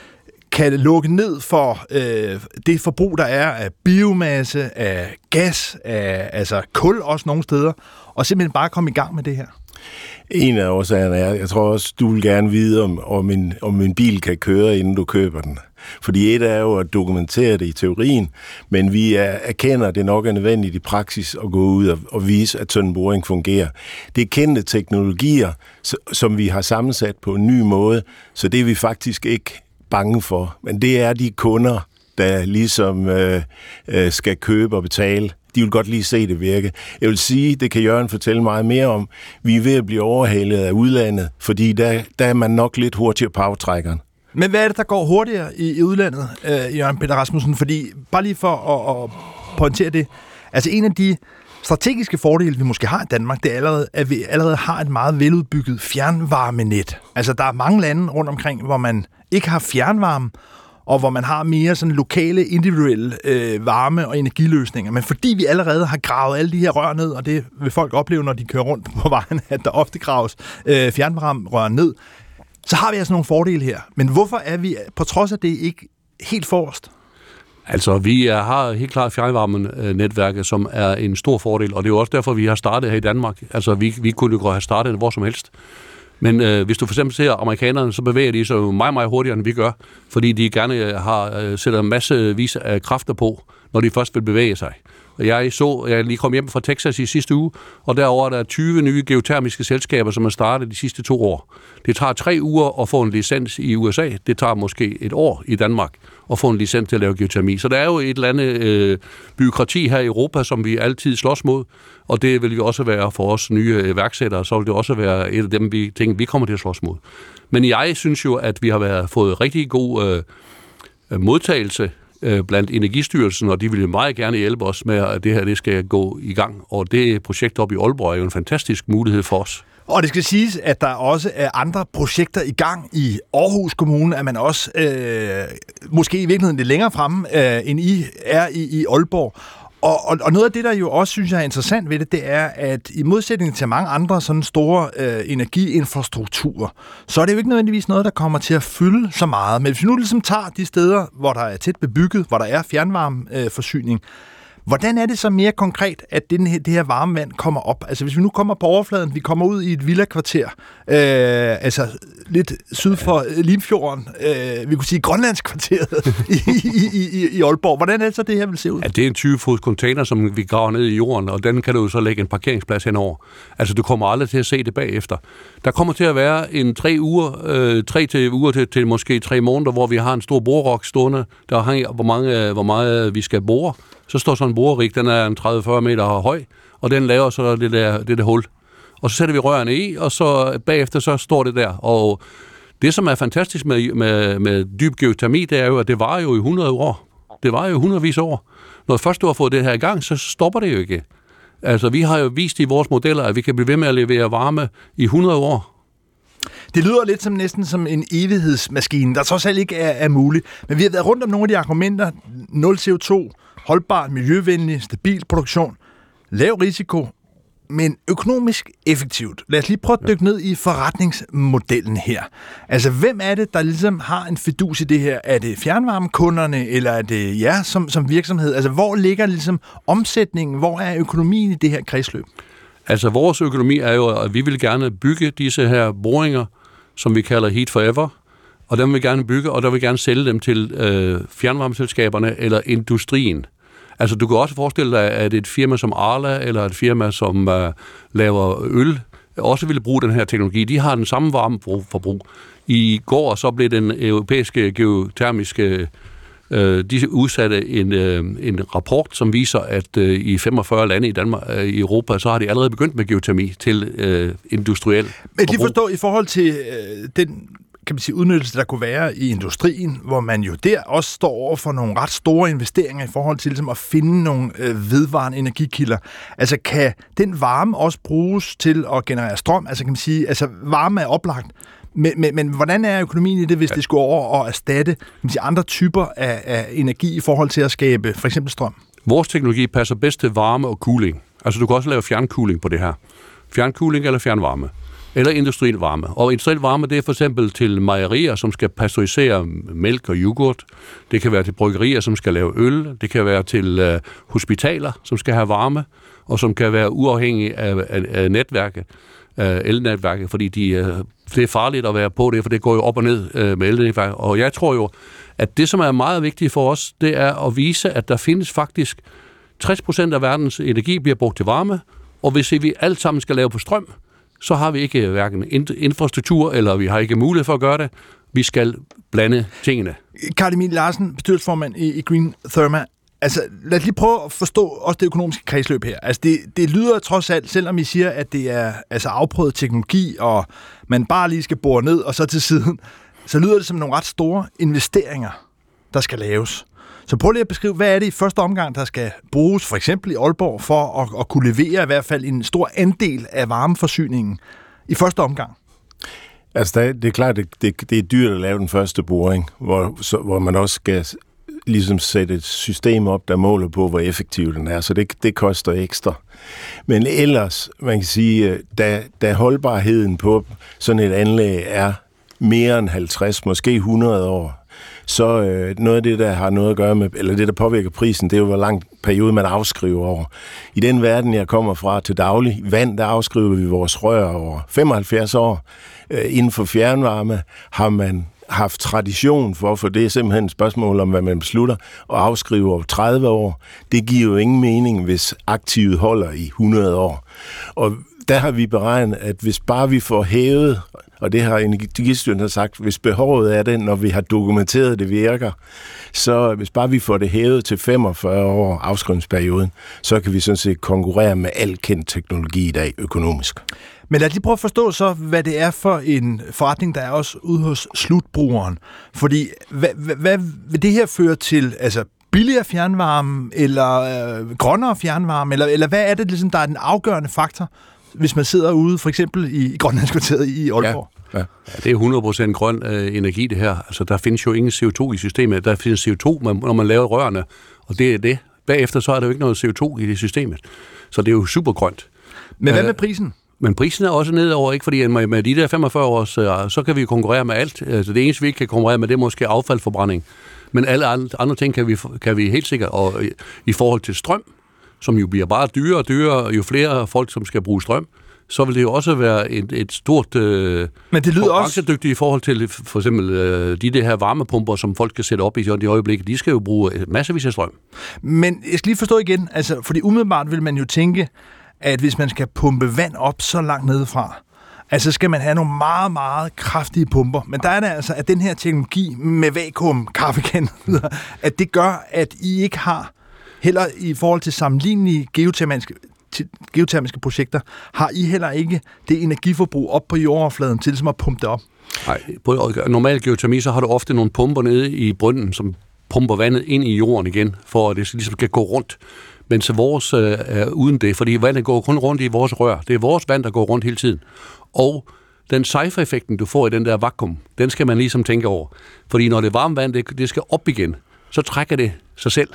[SPEAKER 1] kan lukke ned for øh, det forbrug, der er af biomasse, af gas, af altså kul også nogle steder, og simpelthen bare komme i gang med det her?
[SPEAKER 5] En af årsagerne er, jeg tror også, du vil gerne vide, om, om, en, om en bil kan køre, inden du køber den. Fordi et er jo at dokumentere det i teorien, men vi er, erkender, at det nok er nødvendigt i praksis at gå ud og, og vise, at sådan en boring fungerer. Det er kendte teknologier, som vi har sammensat på en ny måde, så det er vi faktisk ikke bange for. Men det er de kunder, der ligesom øh, øh, skal købe og betale. De vil godt lige se det virke. Jeg vil sige, det kan Jørgen fortælle meget mere om. Vi er ved at blive overhalet af udlandet, fordi der, der er man nok lidt hurtigere på aftrækkeren.
[SPEAKER 1] Men hvad er det, der går hurtigere i, i udlandet, øh, Jørgen Peter Rasmussen? Fordi, bare lige for at, at pointere det, altså en af de strategiske fordele, vi måske har i Danmark, det er allerede, at vi allerede har et meget veludbygget fjernvarmenet. Altså, der er mange lande rundt omkring, hvor man ikke har fjernvarme, og hvor man har mere sådan lokale, individuelle øh, varme- og energiløsninger. Men fordi vi allerede har gravet alle de her rør ned, og det vil folk opleve, når de kører rundt på vejen, at der ofte graves øh, fjernvarmerør ned, så har vi altså nogle fordele her. Men hvorfor er vi, på trods af det, ikke helt forrest?
[SPEAKER 4] Altså, vi er, har helt klart fjernvarmenetværket, som er en stor fordel, og det er jo også derfor, vi har startet her i Danmark. Altså, vi, vi kunne jo have startet hvor som helst. Men øh, hvis du for eksempel ser amerikanerne, så bevæger de sig jo meget, meget hurtigere, end vi gør, fordi de gerne har, øh, sætter massevis af kræfter på, når de først vil bevæge sig. Og jeg så, jeg lige kom hjem fra Texas i sidste uge, og derover er der tyve nye geotermiske selskaber, som er startet de sidste to år. Det tager tre uger at få en licens i U S A. Det tager måske et år i Danmark at få en licens til at lave geotermi. Så der er jo et eller andet øh, byråkrati her i Europa, som vi altid slås mod, og det vil vi også være for os nye iværksættere, så vil det også være et af dem, vi ting, vi kommer til at slås mod. Men jeg synes jo, at vi har været, fået rigtig god øh, modtagelse blandt Energistyrelsen, og de vil meget gerne hjælpe os med, at det her det skal gå i gang. Og det projekt op i Aalborg er jo en fantastisk mulighed for os.
[SPEAKER 1] Og det skal siges, at der også er andre projekter i gang i Aarhus Kommune, at man også øh, måske i virkeligheden lidt længere fremme, øh, end I er i, i Aalborg. Og, og, og noget af det, der jo også synes jeg er interessant ved det, det er, at i modsætning til mange andre sådan store øh, energiinfrastrukturer, så er det jo ikke nødvendigvis noget, der kommer til at fylde så meget. Men hvis vi nu ligesom tager de steder, hvor der er tæt bebygget, hvor der er fjernvarmeforsyning, øh, hvordan er det så mere konkret, at den her, det her varmevand kommer op? Altså hvis vi nu kommer på overfladen, vi kommer ud i et villakvarter, øh, altså lidt syd for Limfjorden, øh, vi kunne sige Grønlandskvarteret i, i, i, i Aalborg. Hvordan er det så, det her vil se ud?
[SPEAKER 4] Ja, det er en tyve fods container, som vi graver ned i jorden, og den kan du så lægge en parkeringsplads henover. Altså du kommer aldrig til at se det bagefter. Der kommer til at være en tre uger, øh, tre til uger til, til måske tre måneder, hvor vi har en stor borerok stående, der afhænger hvor mange, hvor meget vi skal bore. Så står sådan en borerig, den er en tredive til fyrre meter høj, og den laver så det der, det der hul. Og så sætter vi rørene i, og så bagefter så står det der. Og det, som er fantastisk med, med, med dyb geotermi, det er jo, at det varer jo i hundrede år. Det varer jo hundredvis år. Når først du har fået det her i gang, så stopper det jo ikke. Altså, vi har jo vist i vores modeller, at vi kan blive ved med at levere varme i hundrede år.
[SPEAKER 1] Det lyder lidt som næsten som en evighedsmaskine, der trods alt ikke er, er muligt. Men vi har været rundt om nogle af de argumenter. nul C O to, holdbar, miljøvenlig, stabil produktion, lav risiko, men økonomisk effektivt. Lad os lige prøve at dykke ned i forretningsmodellen her. Altså, hvem er det, der ligesom har en fidus i det her? Er det fjernvarmekunderne, eller er det jer som, som virksomhed? Altså, hvor ligger ligesom omsætningen? Hvor er økonomien i det her kredsløb?
[SPEAKER 4] Altså, vores økonomi er jo, at vi vil gerne bygge disse her boringer, som vi kalder Heat Forever, og dem vil vi gerne bygge, og der vil vi gerne sælge dem til øh, fjernvarmeselskaberne eller industrien. Altså, du kan også forestille dig, at et firma som Arla, eller et firma, som uh, laver øl, også ville bruge den her teknologi. De har den samme varmeforbrug. I går så blev den europæiske geotermiske, uh, de udsatte en, uh, en rapport, som viser, at uh, i femogfyrre lande i Danmark, uh, i Europa, så har de allerede begyndt med geotermi til uh, industriel
[SPEAKER 1] Men de forstår i forhold til uh, den kan man sige, udnyttelse, der kunne være i industrien, hvor man jo der også står over for nogle ret store investeringer i forhold til ligesom at finde nogle øh, vedvarende energikilder. Altså kan den varme også bruges til at generere strøm? Altså kan man sige, altså varme er oplagt, men, men, men hvordan er økonomien i det, hvis ja. det skulle over og erstatte kan man sige, andre typer af, af energi i forhold til at skabe for eksempel strøm?
[SPEAKER 4] Vores teknologi passer bedst til varme og cooling. Altså du kan også lave fjernkøling på det her. Fjernkøling eller fjernvarme. Eller industriel varme. Og industriel varme, det er for eksempel til mejerier, som skal pasteurisere mælk og yoghurt. Det kan være til bryggerier, som skal lave øl. Det kan være til øh, hospitaler, som skal have varme, og som kan være uafhængige af, af, af netværket, af elnetværket, fordi de, øh, det er farligt at være på det, for det går jo op og ned øh, med elnetværket. Og jeg tror jo, at det, som er meget vigtigt for os, det er at vise, at der findes faktisk tres procent af verdens energi bliver brugt til varme, og hvis vi alt sammen skal lave på strøm, så har vi ikke hverken infrastruktur, eller vi har ikke mulighed for at gøre det. Vi skal blande tingene.
[SPEAKER 1] Carl Emil Larsen, bestyrelsesformand i, i Green Therma. Altså, lad os lige prøve at forstå også det økonomiske kredsløb her. Altså, det, det lyder trods alt, selvom I siger, at det er altså afprøvet teknologi, og man bare lige skal bore ned, og så til siden, så lyder det som nogle ret store investeringer, der skal laves. Så prøv lige at beskrive, hvad er det i første omgang, der skal bruges, for eksempel i Aalborg, for at, at kunne levere i hvert fald en stor andel af varmeforsyningen i første omgang?
[SPEAKER 5] Altså, det er klart, det, det, det er dyrt at lave den første boring, hvor, så, hvor man også skal ligesom sætte et system op, der måler på, hvor effektiv den er, så det, det koster ekstra. Men ellers, man kan sige, da, da holdbarheden på sådan et anlæg er mere end halvtreds, måske hundrede år, så øh, noget af det, der har noget at gøre med, eller det, der påvirker prisen, det er jo, hvor lang periode man afskriver over. I den verden, jeg kommer fra til daglig, vand, der afskriver vi vores rør over femoghalvfjerds år. Øh, inden for fjernvarme har man haft tradition for, for det er simpelthen et spørgsmål om, hvad man beslutter, og afskrive over tredive år. Det giver jo ingen mening, hvis aktivet holder i hundrede år. Og der har vi beregnet, at hvis bare vi får hævet, og det har Energistyrelsen sagt, hvis behovet er det, når vi har dokumenteret, at det virker, så hvis bare vi får det hævet til femogfyrre år afskrivningsperioden, så kan vi sådan set konkurrere med al kendt teknologi i dag økonomisk.
[SPEAKER 1] Men lad os lige prøve at forstå så, hvad det er for en forretning, der er også ude hos slutbrugeren. Fordi hvad, hvad, hvad vil det her føre til? Altså billigere fjernvarme, eller øh, grønnere fjernvarme, eller, eller hvad er det, ligesom, der er den afgørende faktor, hvis man sidder ude, for eksempel i, i Grønlandskvarteret i Aalborg?
[SPEAKER 4] Ja, ja. Ja, det er hundrede procent grøn øh, energi, det her. Altså, der findes jo ingen C O to i systemet. Der findes C O to, når man laver rørene, og det er det. Bagefter så er der jo ikke noget C O to i det systemet. Så det er jo super grønt.
[SPEAKER 1] Men hvad med prisen?
[SPEAKER 4] Men prisen er også nedover, ikke? Fordi med de der femogfyrre år, så, så kan vi konkurrere med alt. Altså, det eneste, vi ikke kan konkurrere med, det er måske affaldsforbrænding. Men alle andre ting kan vi, kan vi helt sikkert. Og i, i forhold til strøm, som jo bliver bare dyrere og dyrere, jo flere folk, som skal bruge strøm, så vil det jo også være et, et stort øh,
[SPEAKER 1] Men det lyder
[SPEAKER 4] konkurrencedygtigt i forhold til for eksempel øh, de der her varmepumper, som folk skal sætte op i de øjeblikke. De skal jo bruge masservis af strøm.
[SPEAKER 1] Men jeg skal lige forstå igen, altså, fordi umiddelbart vil man jo tænke, at hvis man skal pumpe vand op så langt nedefra, altså skal man have nogle meget, meget kraftige pumper. Men der er det altså, at den her teknologi med vakuum, kaffekande, at det gør, at I ikke har, heller i forhold til sammenlignelige geotermiske, geotermiske projekter, har I heller ikke det energiforbrug op på jordoverfladen til som at pumpe det op?
[SPEAKER 4] Nej, på normal geotermi, så har du ofte nogle pumper nede i bunden, som pumper vandet ind i jorden igen, for at det ligesom skal gå rundt. Men så vores øh, er uden det, fordi vandet går kun rundt i vores rør. Det er vores vand, der går rundt hele tiden. Og den Cypher-effekten, du får i den der vakuum, den skal man ligesom tænke over. Fordi når det varme vand, det, det skal op igen, så trækker det sig selv.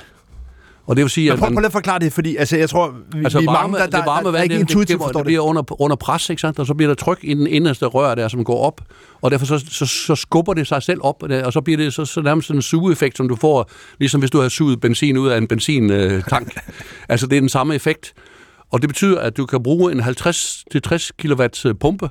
[SPEAKER 4] Og det vil sige,
[SPEAKER 1] at prøv, prøv at forklare det, fordi altså, jeg tror, vi,
[SPEAKER 4] altså,
[SPEAKER 1] vi
[SPEAKER 4] varme,
[SPEAKER 1] mange, der, der,
[SPEAKER 4] det varme
[SPEAKER 1] der, der
[SPEAKER 4] vand,
[SPEAKER 1] ikke
[SPEAKER 4] det,
[SPEAKER 1] intuitivt
[SPEAKER 4] det,
[SPEAKER 1] forstår
[SPEAKER 4] det. bliver under, under pres, ikke sandt? Og så bliver der tryk i den inderste rør der, som går op, og derfor så, så, så skubber det sig selv op, og så bliver det så, så nærmest sådan en sugeeffekt, som du får, ligesom hvis du har suget benzin ud af en benzintank. Altså, det er den samme effekt. Og det betyder, at du kan bruge en halvtreds til tres kilowatt pumpe,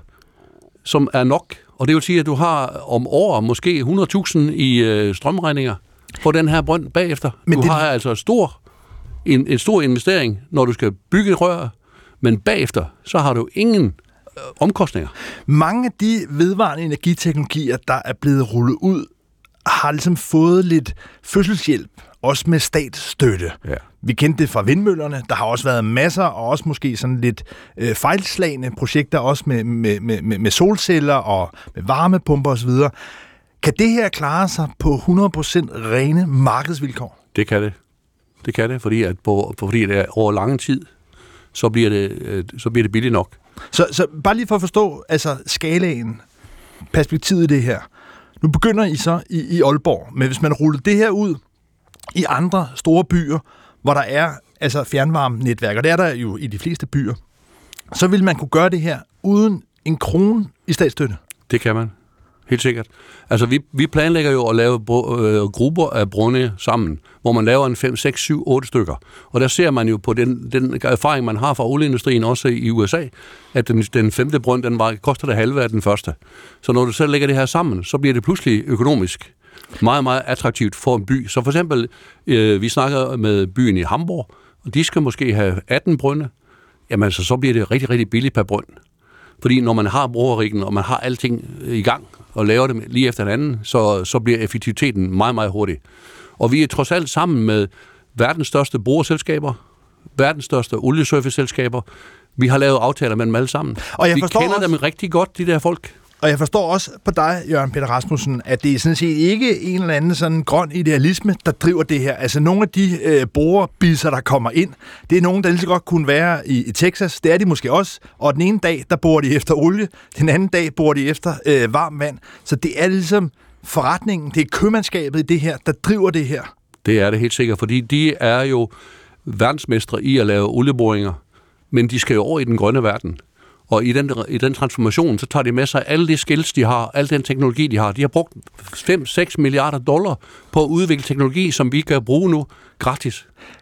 [SPEAKER 4] som er nok. Og det vil sige, at du har om år måske hundrede tusind i øh, strømregninger på den her brønd bagefter. Men du det... har altså stor En, en stor investering, når du skal bygge rør, men bagefter, så har du ingen øh, omkostninger.
[SPEAKER 1] Mange af de vedvarende energiteknologier, der er blevet rullet ud, har ligesom fået lidt fødselshjælp, også med statsstøtte. Ja. Vi kendte det fra vindmøllerne. Der har også været masser, og også måske sådan lidt øh, fejlslagne projekter, også med, med, med, med solceller og med varmepumper osv. Kan det her klare sig på hundrede procent rene markedsvilkår?
[SPEAKER 4] Det kan det. Det kan det, fordi, at på, fordi det er over lang tid, så bliver det, øh, så bliver det billigt nok.
[SPEAKER 1] Så, så bare lige for at forstå altså skalaen, perspektivet i det her. Nu begynder I så i, i Aalborg, men hvis man ruller det her ud i andre store byer, hvor der er altså fjernvarmenetværk, og det er der jo i de fleste byer, så vil man kunne gøre det her uden en krone i statsstøtte.
[SPEAKER 4] Det kan man. Helt sikkert. Altså, vi, vi planlægger jo at lave øh, grupper af brunde sammen, hvor man laver en fem, seks, syv, otte stykker. Og der ser man jo på den, den erfaring, man har fra olieindustrien, også i U S A, at den, den femte brønd, den var, koster det halve af den første. Så når du så lægger det her sammen, så bliver det pludselig økonomisk meget, meget attraktivt for en by. Så for eksempel, øh, vi snakker med byen i Hamburg, og de skal måske have atten brønde. Jamen altså, så bliver det rigtig, rigtig billigt per brønd. Fordi når man har brugerriggen, og man har alting i gang, og laver det lige efter hinanden, så, så bliver effektiviteten meget, meget hurtig. Og vi er trods alt sammen med verdens største boreselskaber, verdens største olieserviceselskaber. Vi har lavet aftaler med dem alle sammen. Og jeg vi kender også, dem rigtig godt, de der folk.
[SPEAKER 1] Og jeg forstår også på dig, Jørgen Peter Rasmussen, at det er sådan set ikke en eller anden sådan grøn idealisme, der driver det her. Altså nogle af de øh, borebisser, der kommer ind, det er nogen, der lige så godt kunne være i, i Texas. Det er de måske også. Og den ene dag, der borer de efter olie. Den anden dag borer de efter øh, varmt vand. Så det er ligesom forretningen, det er købmandskabet i det her, der driver det her.
[SPEAKER 4] Det er det helt sikkert, fordi de er jo verdensmestre i at lave olieboringer, men de skal jo over i den grønne verden. Og i den, i den transformation, så tager de med sig alle de skills, de har, al den teknologi, de har. De har brugt fem til seks milliarder dollar på at udvikle teknologi, som vi kan bruge nu gratis.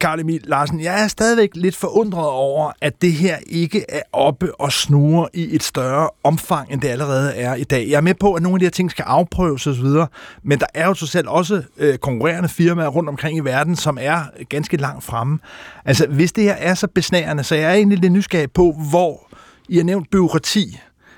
[SPEAKER 1] Carl Emil Larsen, jeg er stadigvæk lidt forundret over, at det her ikke er oppe og snurre i et større omfang, end det allerede er i dag. Jeg er med på, at nogle af de her ting skal afprøves osv., men der er jo så selv også øh, konkurrerende firmaer rundt omkring i verden, som er ganske langt fremme. Altså, hvis det her er så besnærende, så jeg er egentlig lidt nysgerrig på, hvor I har nævnt bureaukrati.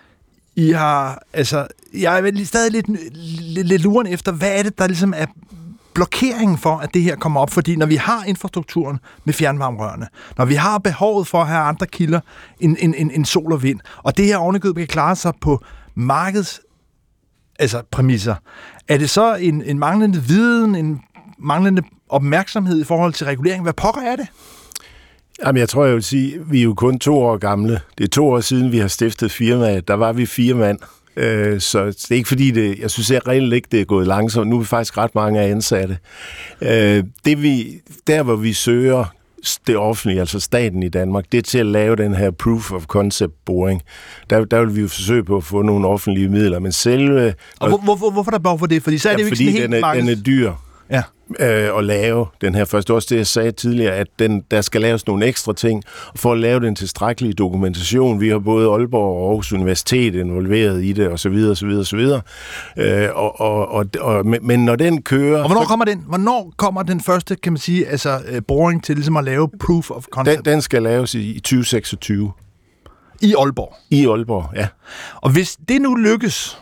[SPEAKER 1] I har, altså, jeg er stadig lidt, lidt, lidt luren efter, hvad er det, der ligesom er blokeringen for, at det her kommer op, fordi når vi har infrastrukturen med fjernvarmerørene, når vi har behovet for at have andre kilder end, end, end, end sol og vind, og det her ovenikøbet kan klare sig på markeds altså præmisser, er det så en, en manglende viden, en manglende opmærksomhed i forhold til regulering? Hvad pokker er det?
[SPEAKER 5] Jamen, jeg tror, jeg vil sige, vi er jo kun to år gamle. Det er to år siden, vi har stiftet firmaet. Der var vi fire mand. Øh, så det er ikke fordi, det, jeg synes jeg reelt ikke, det er gået langsomt. Nu er vi faktisk ret mange af ansatte. Øh, det vi, der, hvor vi søger det offentlige, altså staten i Danmark, det er til at lave den her proof of concept boring. Der, der vil vi jo forsøge på at få nogle offentlige midler, men selve...
[SPEAKER 1] Og hvor, hvor, hvorfor er der behov for det? Fordi så er
[SPEAKER 5] ja,
[SPEAKER 1] det jo ikke
[SPEAKER 5] fordi
[SPEAKER 1] sådan helt
[SPEAKER 5] den er,
[SPEAKER 1] markeds...
[SPEAKER 5] den er dyr.
[SPEAKER 1] Ja.
[SPEAKER 5] Øh, at lave den her første. Også det, jeg sagde tidligere, at den, der skal laves nogle ekstra ting, og for at lave den tilstrækkelige dokumentation, vi har både Aalborg og Aarhus Universitet involveret i det, og så videre, og så videre, og så videre. Øh, og, og, og, og, men når den kører...
[SPEAKER 1] Og hvornår kommer den? Hvornår kommer den første, kan man sige, altså boring til ligesom at lave proof of concept?
[SPEAKER 5] Den, den skal laves i tyve seksogtyve.
[SPEAKER 1] I Aalborg?
[SPEAKER 5] I Aalborg, ja.
[SPEAKER 1] Og hvis det nu lykkes,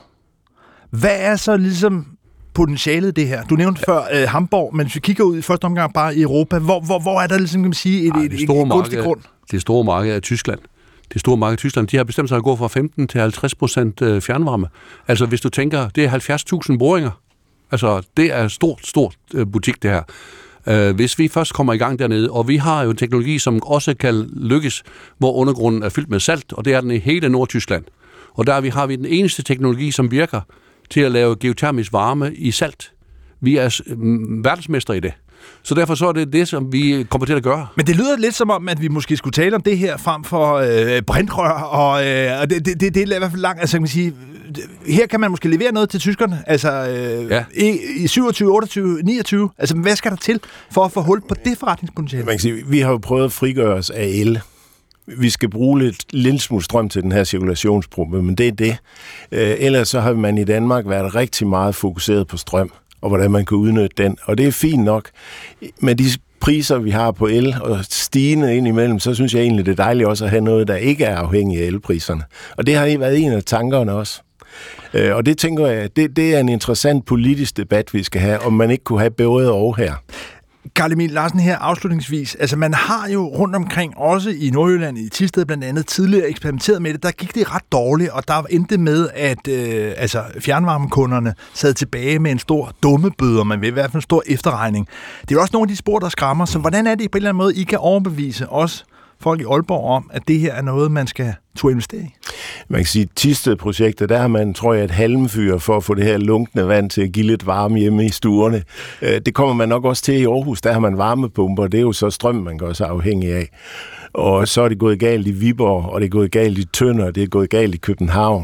[SPEAKER 1] hvad er så ligesom potentialet det her? Du nævnte før øh, Hamburg, men hvis vi kigger ud i første omgang bare i Europa, hvor, hvor, hvor er der ligesom, kan man sige, et, Ej, et, et, et gunstigt grund?
[SPEAKER 4] Det store marked er Tyskland. Det store marked i Tyskland, de har bestemt sig at gå fra femten til halvtreds procent fjernvarme. Altså hvis du tænker, det er halvfjerds tusind boringer. Altså det er stort, stort butik det her. Hvis vi først kommer i gang dernede, og vi har jo en teknologi, som også kan lykkes, hvor undergrunden er fyldt med salt, og det er den i hele Nordtyskland. Og der har vi, har vi den eneste teknologi, som virker til at lave geotermisk varme i salt. Vi er verdensmestre i det. Så derfor så er det det, som vi kommer til at gøre.
[SPEAKER 1] Men det lyder lidt som om, at vi måske skulle tale om det her frem for øh, brintrør, og, øh, og det, det, det, det er i hvert fald langt. Altså, kan man sige, her kan man måske levere noget til tyskerne, altså øh, ja. i, i syvogtyve, otteogtyve, niogtyve. Altså, hvad skal der til for at få hul på det forretningspotentiale?
[SPEAKER 5] Man kan sige, vi har jo prøvet at frigøre os af el. Vi skal bruge lidt lille smule strøm til den her cirkulationsprobe, men det er det. Øh, ellers så har man i Danmark været rigtig meget fokuseret på strøm, og hvordan man kan udnytte den. Og det er fint nok. Med de priser, vi har på el, og stigende ind imellem, så synes jeg egentlig, det er dejligt også at have noget, der ikke er afhængig af elpriserne. Og det har været en af tankerne også. Øh, og det tænker jeg, det, det er en interessant politisk debat, vi skal have, om man ikke kunne have både og her.
[SPEAKER 1] Carl Emil Larsen her afslutningsvis. Altså man har jo rundt omkring, også i Nordjylland, i Thisted blandt andet, tidligere eksperimenteret med det. Der gik det ret dårligt, og der endte med, at øh, altså, fjernvarmekunderne sad tilbage med en stor dummebøde, man vil i hvert fald en stor efterregning. Det er jo også nogle af de spor, der skræmmer. Så hvordan er det på en eller anden måde, I kan overbevise os folk i Aalborg om, at det her er noget, man skal turde investere i?
[SPEAKER 5] Man kan sige, at Thisted-projektet, der har man, tror jeg, et halmfyr for at få det her lunkne vand til at give lidt varme hjemme i stuerne. Det kommer man nok også til i Aarhus, der har man varmepumper, det er jo så strøm, man gør sig afhængig af. Og så er det gået galt i Viborg, og det er gået galt i Tønder, og det er gået galt i København.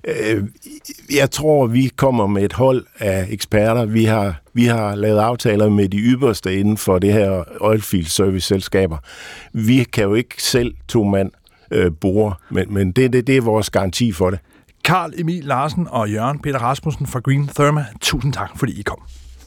[SPEAKER 5] Jeg tror, vi kommer med et hold af eksperter. Vi har, vi har lavet aftaler med de ypperste inden for det her oilfield service-selskaber. Vi kan jo ikke selv to mand øh, bore, men, men det, det, det er vores garanti for det.
[SPEAKER 1] Carl Emil Larsen og Jørgen Peter Rasmussen fra Green Therma, tusind tak, fordi I kom.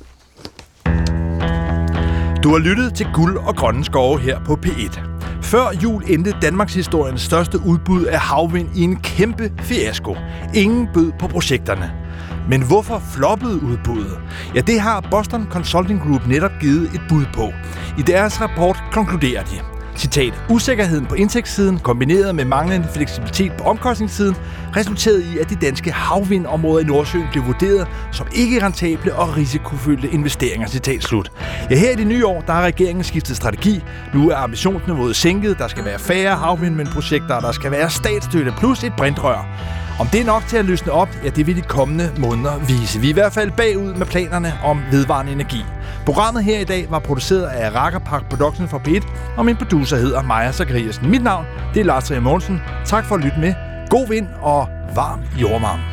[SPEAKER 1] Du har lyttet til Guld og Grønne Skove her på P et. Før jul endte Danmarks historiens største udbud af havvind i en kæmpe fiasko. Ingen bød på projekterne. Men hvorfor floppede udbuddet? Ja, det har Boston Consulting Group netop givet et bud på. I deres rapport konkluderer de, citat, usikkerheden på indtægtssiden kombineret med manglende fleksibilitet på omkostningssiden resulterede i, at de danske havvindområder i Nordsøen blev vurderet som ikke rentable og risikofyldte investeringer, citat slut. Ja, her i det nye år, der har regeringen skiftet strategi. Nu er ambitionsniveauet sænket, der skal være færre havvindmølleprojekter, og der skal være statsstøtte plus et brintrør. Om det er nok til at løsne op, ja, det vil de kommende måneder vise. Vi er i hvert fald bagud med planerne om vedvarende energi. Programmet her i dag var produceret af Rakkerpark Production for P et, og min producer hedder Maja Zachariasen. Mit navn, det er Lars Trier Mogensen. Tak for at lytte med. God vind og varm jordvarme.